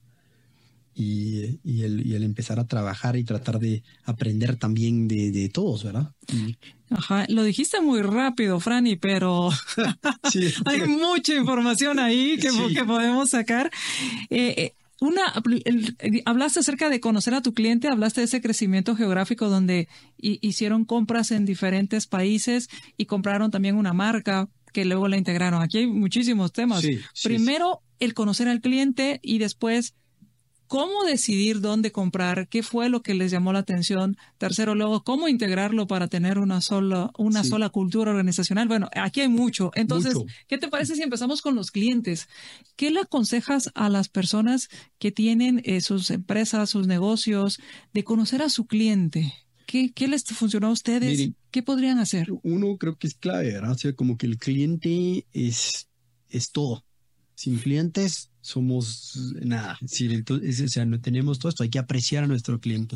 Y, y, el, y el empezar a trabajar y tratar de aprender también de, de todos, ¿verdad? Y... Ajá, lo dijiste muy rápido, Franny, pero sí. hay mucha información ahí que, sí. que podemos sacar. Eh, una, el, hablaste acerca de conocer a tu cliente, hablaste de ese crecimiento geográfico donde hi, hicieron compras en diferentes países y compraron también una marca que luego la integraron. Aquí hay muchísimos temas. Sí, sí, Primero, sí. el conocer al cliente y después ¿Cómo decidir dónde comprar? ¿Qué fue lo que les llamó la atención? Tercero, luego, ¿cómo integrarlo para tener una sola, una sí. sola cultura organizacional? Bueno, aquí hay mucho. Entonces, mucho. ¿Qué te parece si empezamos con los clientes? ¿Qué le aconsejas a las personas que tienen eh, sus empresas, sus negocios, de conocer a su cliente? ¿Qué, qué les funcionó a ustedes? Miren, ¿qué podrían hacer? Uno creo que es clave, ¿verdad? O sea, como que el cliente es, es todo. Sin clientes somos nada. Sí, entonces, o sea, no tenemos todo esto. Hay que apreciar a nuestro cliente.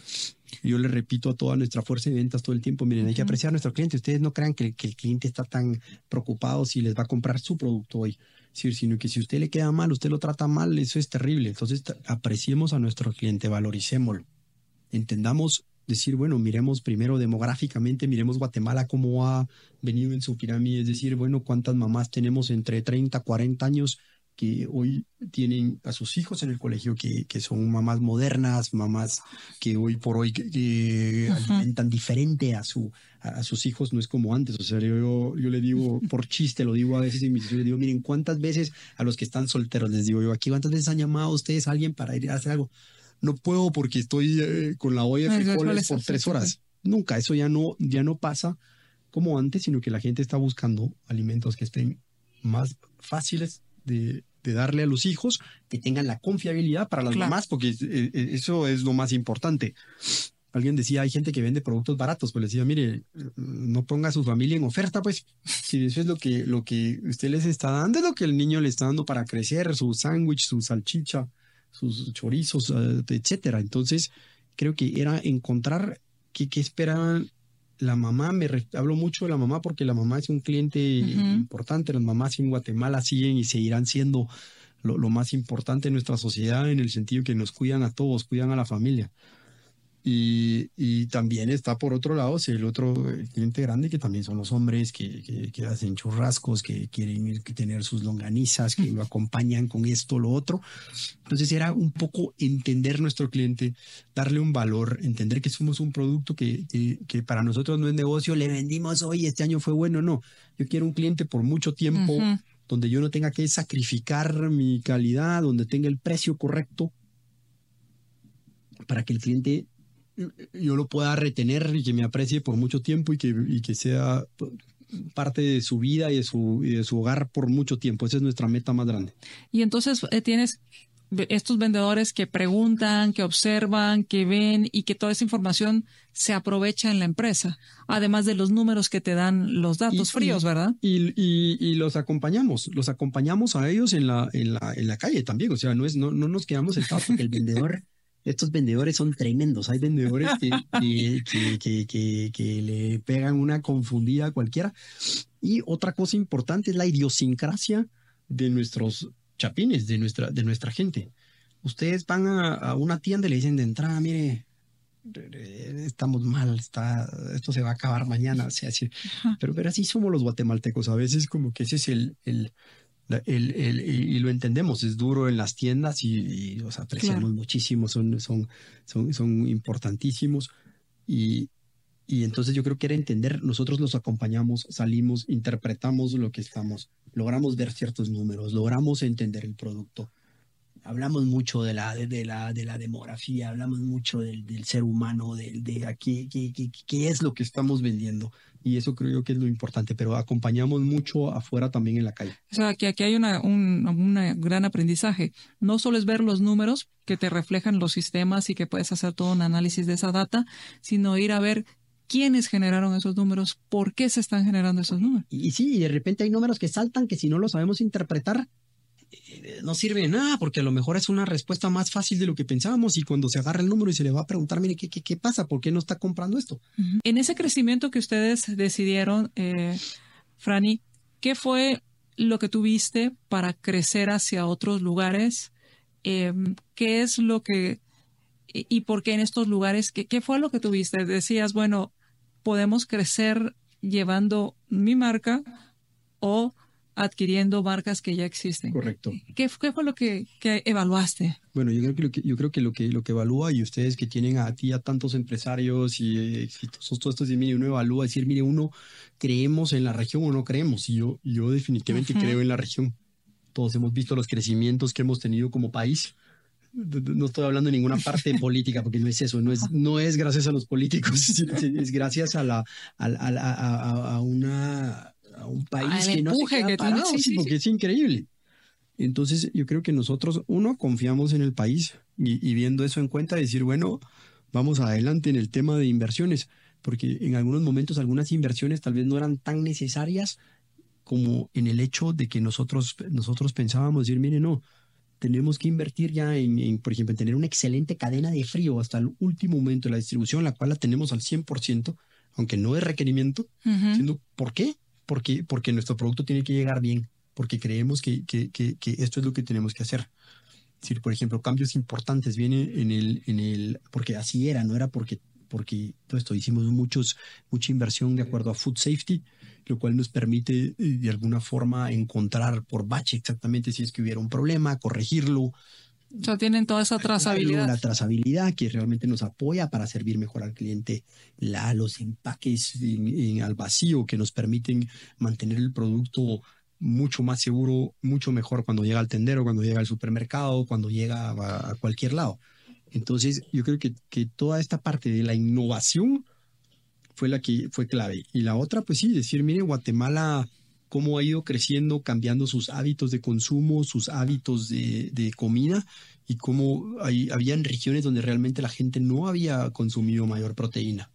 Yo le repito a toda nuestra fuerza de ventas todo el tiempo, miren, uh-huh. hay que apreciar a nuestro cliente. Ustedes no crean que, que el cliente está tan preocupado si les va a comprar su producto hoy, sí, sino que si usted le queda mal, usted lo trata mal, eso es terrible. Entonces, apreciemos a nuestro cliente, valoricémoslo. Entendamos, decir, bueno, miremos primero demográficamente, miremos Guatemala cómo ha venido en su pirámide, es decir, bueno, cuántas mamás tenemos entre treinta, cuarenta años que hoy tienen a sus hijos en el colegio, que, que son mamás modernas, mamás que hoy por hoy que, que alimentan diferente a, su, a, a sus hijos, no es como antes. O sea, yo, yo le digo, por chiste, lo digo a veces en mis yo le digo, miren, ¿cuántas veces a los que están solteros les digo yo aquí, cuántas veces han llamado a ustedes a alguien para ir a hacer algo? No puedo porque estoy eh, con la olla de frijoles por tres horas. Nunca, eso ya no, ya no pasa como antes, sino que la gente está buscando alimentos que estén más fáciles de, de darle a los hijos, que tengan la confiabilidad para las claro. mamás, porque eh, eso es lo más importante. Alguien decía, hay gente que vende productos baratos, pues le decía, mire, no ponga a su familia en oferta, pues, si eso es lo que, lo que usted les está dando, es lo que el niño le está dando para crecer, su sándwich, su salchicha, sus chorizos, etcétera. Entonces, creo que era encontrar qué, qué esperaban la mamá. Me re, hablo mucho de la mamá porque la mamá es un cliente uh-huh. importante. Las mamás en Guatemala siguen y seguirán siendo lo, lo más importante en nuestra sociedad, en el sentido que nos cuidan a todos, cuidan a la familia. Y, y también está por otro lado el otro cliente grande, que también son los hombres que, que, que hacen churrascos, que quieren ir, que tener sus longanizas, que lo acompañan con esto, lo otro. Entonces era un poco entender nuestro cliente, darle un valor, entender que somos un producto que, que, que para nosotros no es negocio, le vendimos hoy, este año fue bueno, no. Yo quiero un cliente por mucho tiempo, uh-huh. donde yo no tenga que sacrificar mi calidad, donde tenga el precio correcto, para que el cliente yo lo pueda retener y que me aprecie por mucho tiempo y que, y que sea parte de su vida y de su, y de su hogar por mucho tiempo. Esa es nuestra meta más grande. Y entonces eh, tienes estos vendedores que preguntan, que observan, que ven y que toda esa información se aprovecha en la empresa, además de los números que te dan los datos y, fríos, ¿verdad? Y, y, y los acompañamos, los acompañamos a ellos en la, en la, en la calle también. O sea, no, es, no, no nos quedamos sentados porque el vendedor... Estos vendedores son tremendos. Hay vendedores que, que, que, que, que, que le pegan una confundida a cualquiera. Y otra cosa importante es la idiosincrasia de nuestros chapines, de nuestra, de nuestra gente. Ustedes van a, a una tienda y le dicen de entrada, mire, estamos mal, está, esto se va a acabar mañana. O sea, así, pero, pero así somos los guatemaltecos. A veces como que ese es el... el El, el, y lo entendemos, es duro en las tiendas y, y los apreciamos claro. muchísimo, son, son, son, son importantísimos y, y entonces yo creo que era entender, nosotros los acompañamos, salimos, interpretamos lo que estamos, logramos ver ciertos números, logramos entender el producto, hablamos mucho de la, de, de la, de la demografía, hablamos mucho del, del ser humano, de, de aquí, qué, qué, qué es lo que estamos vendiendo. Y eso creo yo que es lo importante, pero acompañamos mucho afuera también en la calle. O sea, que aquí hay una, un una gran aprendizaje. No solo es ver los números que te reflejan los sistemas y que puedes hacer todo un análisis de esa data, sino ir a ver quiénes generaron esos números, por qué se están generando esos números. Y, y sí, y de repente hay números que saltan que si no los sabemos interpretar, no sirve de nada, porque a lo mejor es una respuesta más fácil de lo que pensábamos y cuando se agarra el número y se le va a preguntar, mire, ¿qué, qué, qué pasa? ¿Por qué no está comprando esto? Uh-huh. En ese crecimiento que ustedes decidieron, eh, Franny, ¿qué fue lo que tuviste para crecer hacia otros lugares? Eh, ¿Qué es lo que, y, y por qué en estos lugares, qué, qué fue lo que tuviste? Decías, bueno, podemos crecer llevando mi marca o adquiriendo marcas que ya existen. Correcto. ¿Qué, qué fue lo que, que evaluaste? Bueno, yo creo que lo que yo creo que lo que lo que evalúa, y ustedes que tienen a ti a tantos empresarios y eh, exitosos todos estos, y mire, uno evalúa, decir, mire, uno creemos en la región o no creemos, y yo yo definitivamente uh-huh. creo en la región. Todos hemos visto los crecimientos que hemos tenido como país. no estoy hablando de ninguna parte política, porque no es eso, no es, no es gracias a los políticos, es gracias a, la, a, a, a, a, una, a un país que no se queda que parado, tiene, sí, sí, sí, porque sí. es increíble. Entonces yo creo que nosotros, uno, confiamos en el país y, y viendo eso en cuenta, decir, bueno, vamos adelante en el tema de inversiones, porque en algunos momentos algunas inversiones tal vez no eran tan necesarias como en el hecho de que nosotros, nosotros pensábamos decir, mire, no, tenemos que invertir ya en, en, por ejemplo, en tener una excelente cadena de frío hasta el último momento de la distribución, la cual la tenemos al cien por ciento, aunque no es requerimiento, uh-huh. Siendo, ¿por qué? Porque, porque nuestro producto tiene que llegar bien, porque creemos que, que, que, que esto es lo que tenemos que hacer. Si, por ejemplo, cambios importantes vienen en el, en el, porque así era, no era porque, porque todo esto hicimos muchos, mucha inversión de acuerdo a Food Safety, lo cual nos permite de alguna forma encontrar por bache exactamente si es que hubiera un problema, corregirlo. O sea, tienen toda esa trazabilidad. La trazabilidad que realmente nos apoya para servir mejor al cliente, la, los empaques en, en, al vacío que nos permiten mantener el producto mucho más seguro, mucho mejor cuando llega al tendero, cuando llega al supermercado, cuando llega a, a cualquier lado. Entonces, yo creo que, que toda esta parte de la innovación fue la que fue clave. Y la otra, pues sí, decir, mire, Guatemala, cómo ha ido creciendo, cambiando sus hábitos de consumo, sus hábitos de, de comida, y cómo hay, habían regiones donde realmente la gente no había consumido mayor proteína.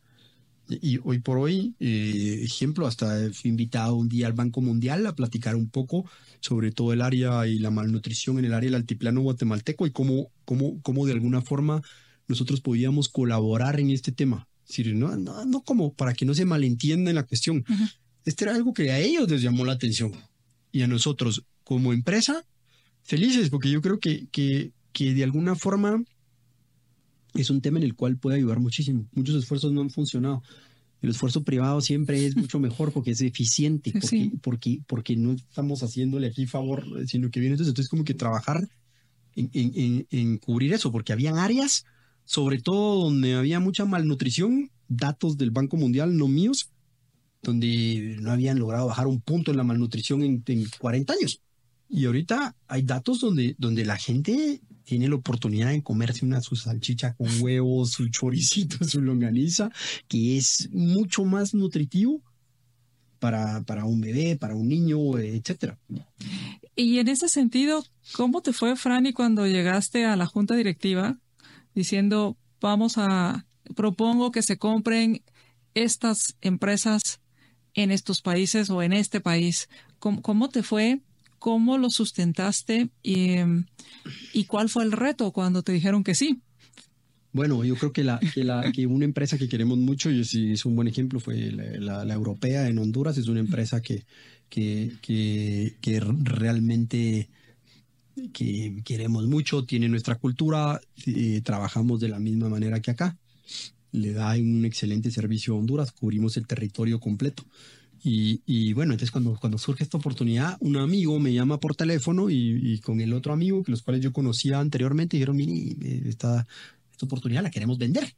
Y hoy por hoy, eh, ejemplo, hasta fui invitado un día al Banco Mundial a platicar un poco sobre todo el área y la malnutrición en el área del altiplano guatemalteco y cómo, cómo, cómo de alguna forma nosotros podíamos colaborar en este tema. Es decir, no, no, no como para que no se malentienda en la cuestión. Uh-huh. Este era algo que a ellos les llamó la atención. Y a nosotros, como empresa, felices, porque yo creo que, que, que de alguna forma es un tema en el cual puede ayudar muchísimo. Muchos esfuerzos no han funcionado. El esfuerzo privado siempre es mucho mejor porque es eficiente, porque, sí. porque, porque no estamos haciéndole aquí favor, sino que viene entonces, entonces como que trabajar en, en, en, en cubrir eso, porque habían áreas, sobre todo donde había mucha malnutrición, datos del Banco Mundial, no míos, donde no habían logrado bajar un punto en la malnutrición en, en cuarenta años. Y ahorita hay datos donde, donde la gente tiene la oportunidad de comerse una su salchicha con huevos, su choricito, su longaniza, que es mucho más nutritivo para, para un bebé, para un niño, etcétera. Y en ese sentido, ¿cómo te fue, Franny, cuando llegaste a la junta directiva diciendo, vamos a, propongo que se compren estas empresas en estos países o en este país? ¿Cómo, cómo te fue? ¿Cómo lo sustentaste? Y, ¿Y cuál fue el reto cuando te dijeron que sí? Bueno, yo creo que, la, que, la, que una empresa que queremos mucho, y es, es un buen ejemplo, fue la, la, la europea en Honduras. Es una empresa que, que, que, que realmente que queremos mucho, tiene nuestra cultura, eh, trabajamos de la misma manera que acá. Le da un excelente servicio a Honduras, cubrimos el territorio completo. Y, y bueno, entonces cuando, cuando surge esta oportunidad, un amigo me llama por teléfono y, y con el otro amigo, que los cuales yo conocía anteriormente, dijeron, mire, esta, esta oportunidad la queremos vender.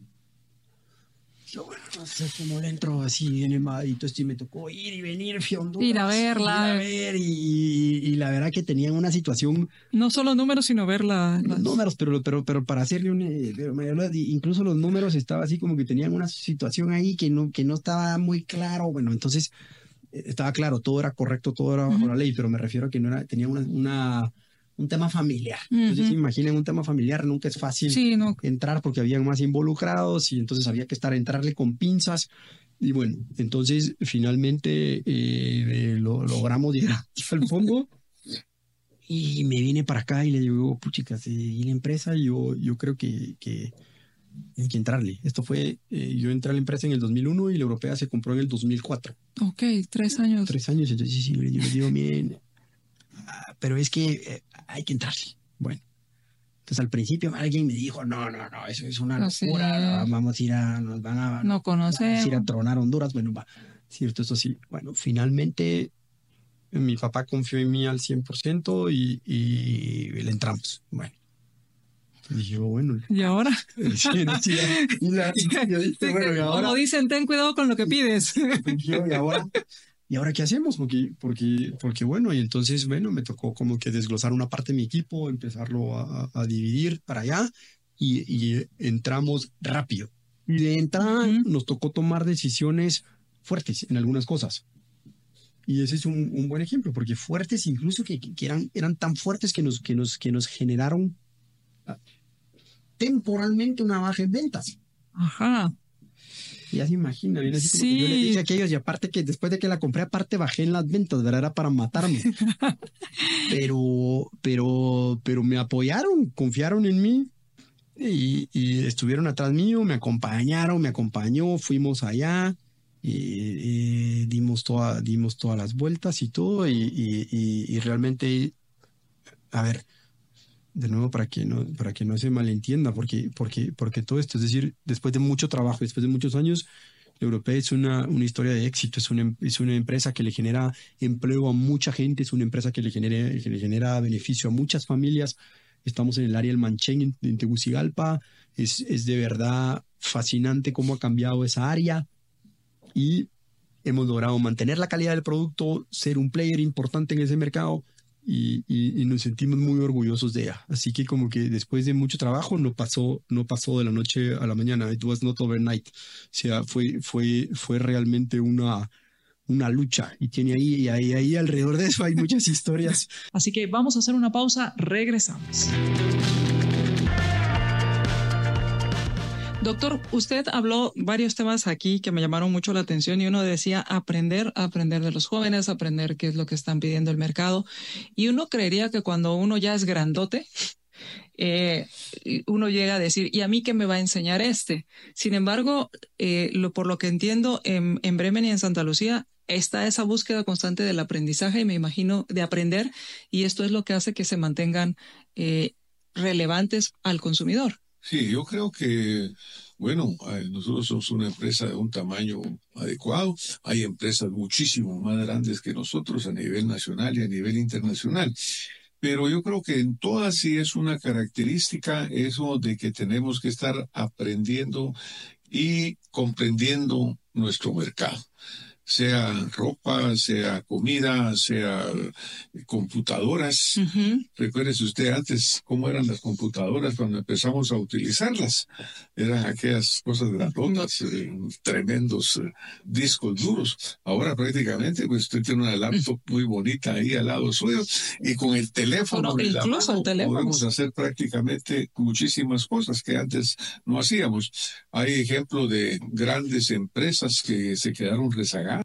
Yo, bueno, no sé cómo le entro así en el madito, y me tocó ir y venir, fui a Honduras, ir a verla. Ir a ver, y, y, y la verdad que tenían una situación... No solo números, sino verla. Los números, pero, pero, pero para hacerle un... Pero incluso los números estaba así como que tenían una situación ahí que no, que no estaba muy claro. Bueno, entonces estaba claro, todo era correcto, todo era bajo uh-huh. la ley, pero me refiero a que no era, tenía una... una un tema familiar. Uh-huh. Entonces, imaginen un tema familiar, nunca es fácil sí, no. entrar porque habían más involucrados y entonces había que estar, entrarle con pinzas. Y bueno, entonces finalmente eh, lo logramos llegar al fondo y me vine para acá y le digo, puchicas, y la empresa, yo, yo creo que, que hay que entrarle. Esto fue, eh, yo entré a la empresa en el dos mil uno y la europea se compró en el dos mil cuatro. Ok, tres años. Tres años, entonces sí, yo le digo, miren, pero es que eh, hay que entrarle. Bueno, entonces al principio alguien me dijo, no, no, no, eso es una locura, no sé. Vamos a ir a, nos van a, no conocemos. a ir a tronar Honduras, bueno, va, cierto, eso sí. Bueno, finalmente mi papá confió en mí al cien por ciento y, y le entramos. Bueno. Y yo, bueno. ¿Y ahora? Sí, sí, y la, y yo dije, bueno, y ahora. Como dicen, ten cuidado con lo que pides. Y yo, y ahora. ¿y ahora qué hacemos? Porque, porque, porque bueno, y entonces, bueno, me tocó como que desglosar una parte de mi equipo, empezarlo a, a dividir para allá y, y entramos rápido. Y de entrada uh-huh. nos tocó tomar decisiones fuertes en algunas cosas. Y ese es un, un buen ejemplo, porque fuertes incluso que, que eran, eran tan fuertes que nos, que, nos, que nos generaron temporalmente una baja en ventas. Ajá. Ya se imagina, bien así sí. como que yo le dije a aquellos, y aparte que después de que la compré, aparte bajé en las ventas, ¿verdad? Era para matarme. pero, pero, pero me apoyaron, confiaron en mí y, y estuvieron atrás mío, me acompañaron, me acompañó, fuimos allá. Y, y dimos, toda, dimos todas las vueltas y todo, y, y, y, y realmente, a ver, de nuevo para que no, para que no se malentienda, porque, porque, porque todo esto, es decir, después de mucho trabajo, después de muchos años, Europea es una, una historia de éxito, es una, es una empresa que le genera empleo a mucha gente, es una empresa que le, genere, que le genera beneficio a muchas familias. Estamos en el área del Manchén, en, en Tegucigalpa, es, es de verdad fascinante cómo ha cambiado esa área. Y hemos logrado mantener la calidad del producto, ser un player importante en ese mercado y, y, y nos sentimos muy orgullosos de ella. Así que como que después de mucho trabajo no pasó, no pasó de la noche a la mañana. It was not overnight. O sea, fue, fue, fue realmente una, una lucha y tiene ahí, y ahí, ahí alrededor de eso hay muchas historias. Así que vamos a hacer una pausa, regresamos. Doctor, usted habló varios temas aquí que me llamaron mucho la atención y uno decía aprender, aprender de los jóvenes, aprender qué es lo que están pidiendo el mercado. Y uno creería que cuando uno ya es grandote, eh, uno llega a decir, ¿y a mí qué me va a enseñar este? Sin embargo, eh, lo, por lo que entiendo, en, en Bremen y en Santa Lucía está esa búsqueda constante del aprendizaje y me imagino de aprender, y esto es lo que hace que se mantengan eh, relevantes al consumidor. Sí, yo creo que, bueno, nosotros somos una empresa de un tamaño adecuado. Hay empresas muchísimo más grandes que nosotros a nivel nacional y a nivel internacional. Pero yo creo que en todas sí es una característica eso de que tenemos que estar aprendiendo y comprendiendo nuestro mercado. Sea ropa, sea comida, sea computadoras. Uh-huh. Recuérdese usted antes cómo eran las computadoras cuando empezamos a utilizarlas. Eran aquellas cosas grandotas, eh, tremendos eh, discos duros. Ahora prácticamente pues usted tiene una laptop muy bonita ahí al lado suyo y con el teléfono, bueno, en la incluso mano, el teléfono podemos hacer prácticamente muchísimas cosas que antes no hacíamos. Hay ejemplo de grandes empresas que se quedaron rezagadas.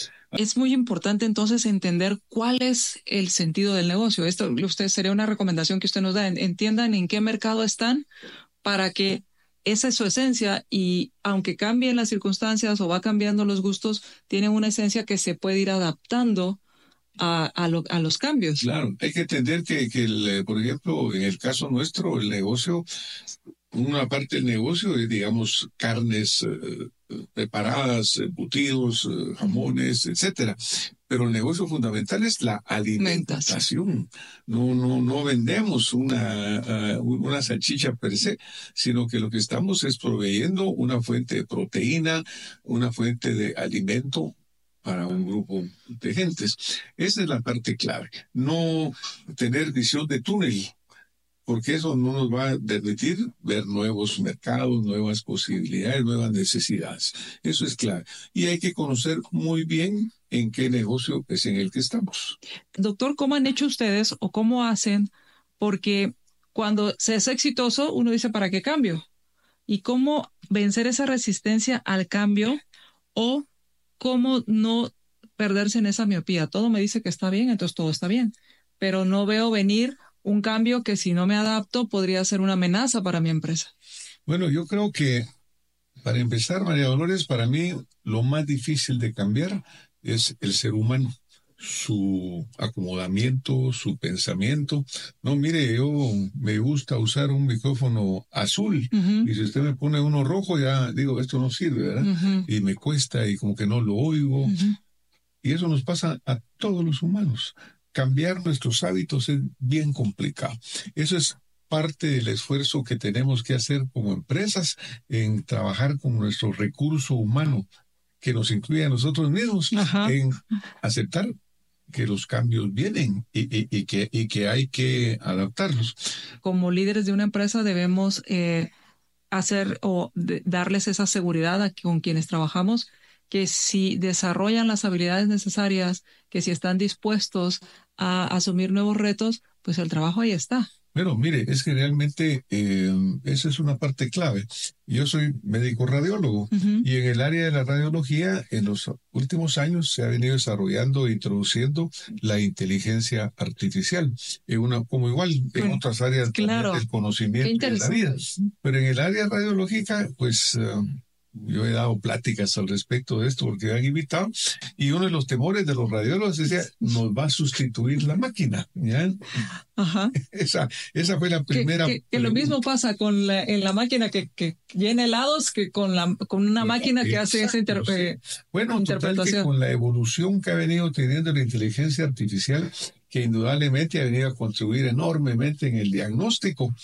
Es muy importante entonces entender cuál es el sentido del negocio. Esto usted sería una recomendación que usted nos da. Entiendan en qué mercado están para que esa es su esencia y aunque cambien las circunstancias o va cambiando los gustos, tiene una esencia que se puede ir adaptando a, a, lo, a los cambios. Claro, hay que entender que, que el, por ejemplo, en el caso nuestro, el negocio, una parte del negocio es, digamos, carnes eh, preparadas, embutidos, eh, jamones, etcétera. Pero el negocio fundamental es la alimentación. No, no, no vendemos una, uh, una salchicha per se, sino que lo que estamos es proveyendo una fuente de proteína, una fuente de alimento para un grupo de gentes. Esa es la parte clave. No tener visión de túnel, porque eso no nos va a permitir ver nuevos mercados, nuevas posibilidades, nuevas necesidades. Eso es clave. Y hay que conocer muy bien en qué negocio es en el que estamos. Doctor, ¿cómo han hecho ustedes o cómo hacen? Porque cuando se es exitoso, uno dice, ¿para qué cambio? ¿Y cómo vencer esa resistencia al cambio o cómo no perderse en esa miopía? Todo me dice que está bien, entonces todo está bien, pero no veo venir un cambio que si no me adapto podría ser una amenaza para mi empresa. Bueno, yo creo que para empezar, María Dolores, para mí lo más difícil de cambiar es el ser humano, su acomodamiento, su pensamiento. No, mire, yo me gusta usar un micrófono azul uh-huh. y si usted me pone uno rojo ya digo, esto no sirve, ¿verdad? Uh-huh. Y me cuesta y como que no lo oigo. Uh-huh. Y eso nos pasa a todos los humanos. Cambiar nuestros hábitos es bien complicado. Eso es parte del esfuerzo que tenemos que hacer como empresas en trabajar con nuestro recurso humano, que nos incluye a nosotros mismos. Ajá. En aceptar que los cambios vienen y, y, y, que, y que hay que adaptarlos. Como líderes de una empresa debemos eh, hacer o de, darles esa seguridad a, con quienes trabajamos, que si desarrollan las habilidades necesarias, que si están dispuestos a asumir nuevos retos, pues el trabajo ahí está. Bueno, mire, es que realmente eh, esa es una parte clave. Yo soy médico radiólogo uh-huh. y en el área de la radiología en los últimos años se ha venido desarrollando e introduciendo la inteligencia artificial, en una, como igual en uh-huh. otras áreas claro. del conocimiento de la vida. Pero en el área radiológica, pues... Uh, yo he dado pláticas al respecto de esto porque me han invitado y uno de los temores de los radiólogos decía, nos va a sustituir la máquina. ¿Ya? Ajá. Esa, esa fue la primera. Que, que, que lo mismo pasa con la, en la máquina que, que llena helados que con, la, con una máquina que Exacto, hace esa inter, sí. eh, bueno, interpretación. Total que con la evolución que ha venido teniendo la inteligencia artificial, que indudablemente ha venido a contribuir enormemente en el diagnóstico,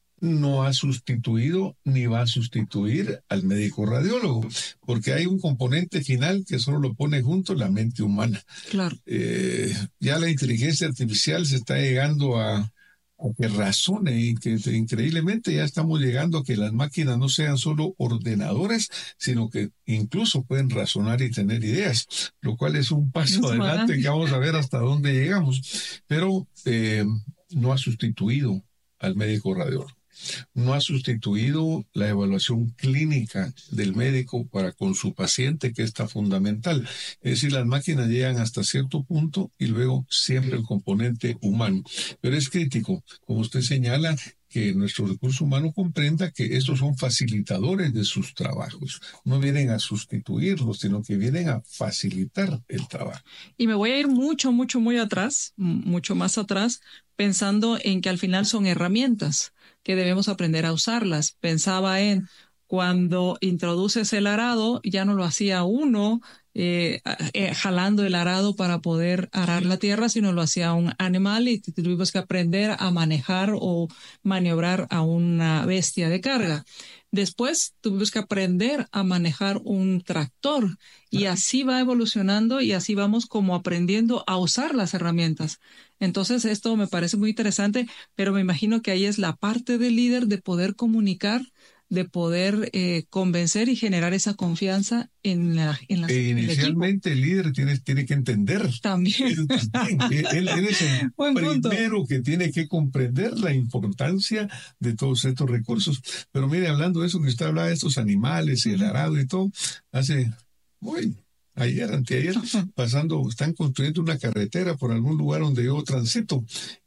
no ha sustituido ni va a sustituir al médico radiólogo, porque hay un componente final que solo lo pone junto la mente humana. Claro. Eh, ya la inteligencia artificial se está llegando a, a que razone, y que increíblemente ya estamos llegando a que las máquinas no sean solo ordenadores, sino que incluso pueden razonar y tener ideas, lo cual es un paso es adelante que vamos a ver hasta dónde llegamos. Pero eh, no ha sustituido al médico radiólogo. No ha sustituido la evaluación clínica del médico para con su paciente, que está fundamental. Es decir, las máquinas llegan hasta cierto punto y luego siempre el componente humano. Pero es crítico, como usted señala, que nuestro recurso humano comprenda que estos son facilitadores de sus trabajos. No vienen a sustituirlos, sino que vienen a facilitar el trabajo. Y me voy a ir mucho, mucho, muy atrás, mucho más atrás, pensando en que al final son herramientas que debemos aprender a usarlas. Pensaba en cuando introduces el arado, ya no lo hacía uno eh, eh, jalando el arado para poder arar la tierra, sino lo hacía un animal y tuvimos que aprender a manejar o maniobrar a una bestia de carga. Después tuvimos que aprender a manejar un tractor y así va evolucionando y así vamos como aprendiendo a usar las herramientas. Entonces esto me parece muy interesante, pero me imagino que ahí es la parte del líder de poder comunicar, de poder eh, convencer y generar esa confianza en la en la e inicialmente el, el líder tiene, tiene que entender. También. Él, también. él, él es el Buen primero punto. Que tiene que comprender la importancia de todos estos recursos. Pero mire, hablando de eso que usted hablaba de estos animales y el arado y todo, hace... Uy, ayer, anteayer, pasando, están construyendo una carretera por algún lugar donde yo transito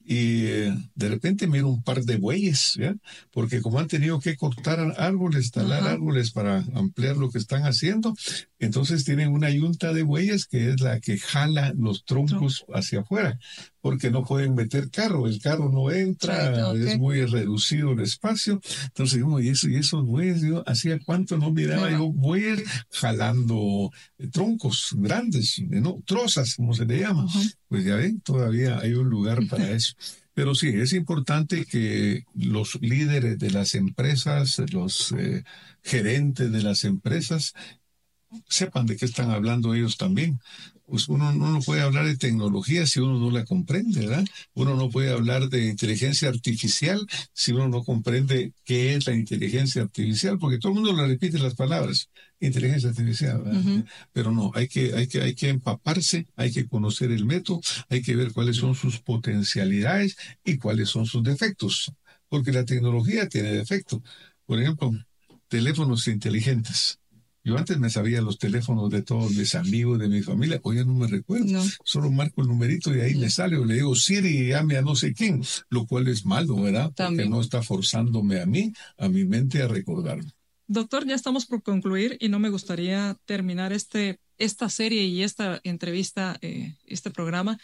y eh, de repente miro un par de bueyes, ¿ya? Porque como han tenido que cortar árboles, talar Ajá. árboles para ampliar lo que están haciendo, entonces tienen una yunta de bueyes que es la que jala los troncos hacia afuera, porque no pueden meter carro, el carro no entra, okay. es muy reducido el espacio. Entonces, uno, y, eso, y esos bueyes, yo hacía cuánto no miraba yo bueyes jalando eh, troncos grandes, ¿no? Trozas, como se le llama. Ajá. Pues ya ven, todavía hay un lugar para eso. Pero sí, es importante que los líderes de las empresas, los eh, gerentes de las empresas, sepan de qué están hablando ellos también. Pues uno, uno no puede hablar de tecnología si uno no la comprende, ¿verdad? Uno no puede hablar de inteligencia artificial si uno no comprende qué es la inteligencia artificial, porque todo el mundo le repite las palabras, inteligencia artificial, ¿verdad? Uh-huh. Pero no, hay que, hay que, hay que empaparse, hay que conocer el método, hay que ver cuáles son sus potencialidades y cuáles son sus defectos, porque la tecnología tiene defectos. Por ejemplo, teléfonos inteligentes. Yo antes me sabía los teléfonos de todos mis amigos, de mi familia, hoy ya no me recuerdo. No. Solo marco el numerito y ahí me sale, o le digo Siri, llame a no sé quién, lo cual es malo, ¿verdad? También. Porque no está forzándome a mí, a mi mente a recordarme. Doctor, ya estamos por concluir y no me gustaría terminar este, esta serie y esta entrevista, eh, este programa,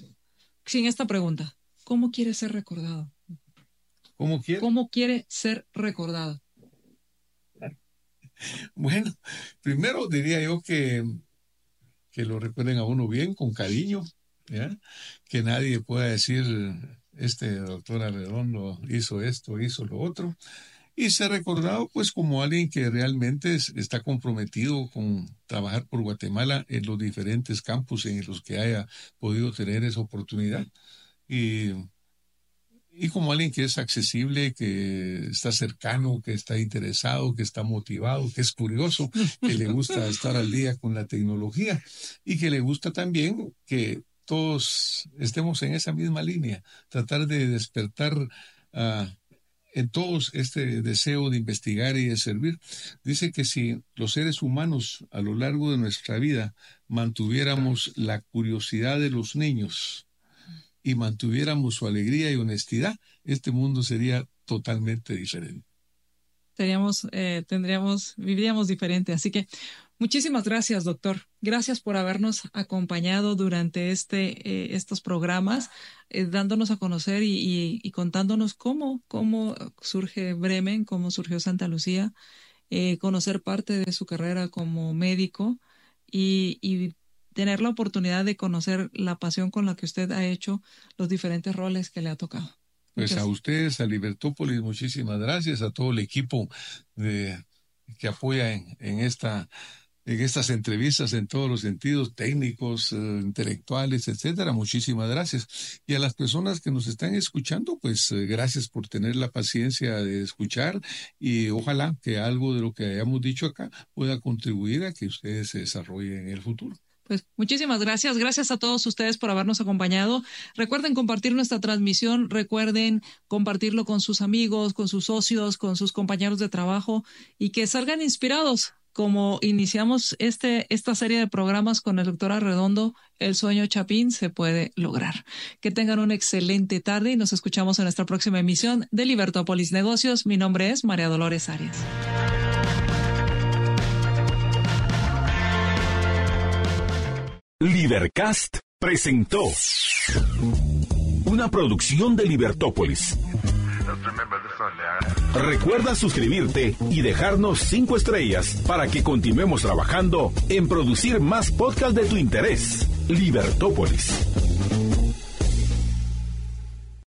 sin esta pregunta. ¿Cómo quiere ser recordado? ¿Cómo quiere? ¿Cómo quiere ser recordado? Bueno, primero diría yo que, que lo recuerden a uno bien, con cariño, ¿ya? Que nadie pueda decir, este doctor Arredondo hizo esto, hizo lo otro, y ser recordado pues como alguien que realmente es, está comprometido con trabajar por Guatemala en los diferentes campos en los que haya podido tener esa oportunidad. Y, y como alguien que es accesible, que está cercano, que está interesado, que está motivado, que es curioso, que le gusta estar al día con la tecnología y que le gusta también que todos estemos en esa misma línea, tratar de despertar uh, en todos este deseo de investigar y de servir. Dice que si los seres humanos a lo largo de nuestra vida mantuviéramos la curiosidad de los niños y mantuviéramos su alegría y honestidad, este mundo sería totalmente diferente. Seríamos, eh, tendríamos, viviríamos diferente. Así que muchísimas gracias, doctor. Gracias por habernos acompañado durante este, eh, estos programas, eh, dándonos a conocer y, y, y contándonos cómo, cómo surge Bremen, cómo surgió Santa Lucía, eh, conocer parte de su carrera como médico y, y tener la oportunidad de conocer la pasión con la que usted ha hecho los diferentes roles que le ha tocado. Pues Muchas. A ustedes, a Libertópolis, muchísimas gracias, a todo el equipo de, que apoya en, en, esta, en estas entrevistas en todos los sentidos, técnicos, eh, intelectuales, etcétera. Muchísimas gracias. Y a las personas que nos están escuchando, pues eh, gracias por tener la paciencia de escuchar y ojalá que algo de lo que hayamos dicho acá pueda contribuir a que ustedes se desarrollen en el futuro. Pues muchísimas gracias. Gracias a todos ustedes por habernos acompañado. Recuerden compartir nuestra transmisión. Recuerden compartirlo con sus amigos, con sus socios, con sus compañeros de trabajo y que salgan inspirados. Como iniciamos este, esta serie de programas con el doctor Arredondo, el sueño Chapín se puede lograr. Que tengan una excelente tarde y nos escuchamos en nuestra próxima emisión de Libertópolis Negocios. Mi nombre es María Dolores Arias. Libercast presentó una producción de Libertópolis. Recuerda suscribirte y dejarnos cinco estrellas para que continuemos trabajando en producir más podcasts de tu interés. Libertópolis.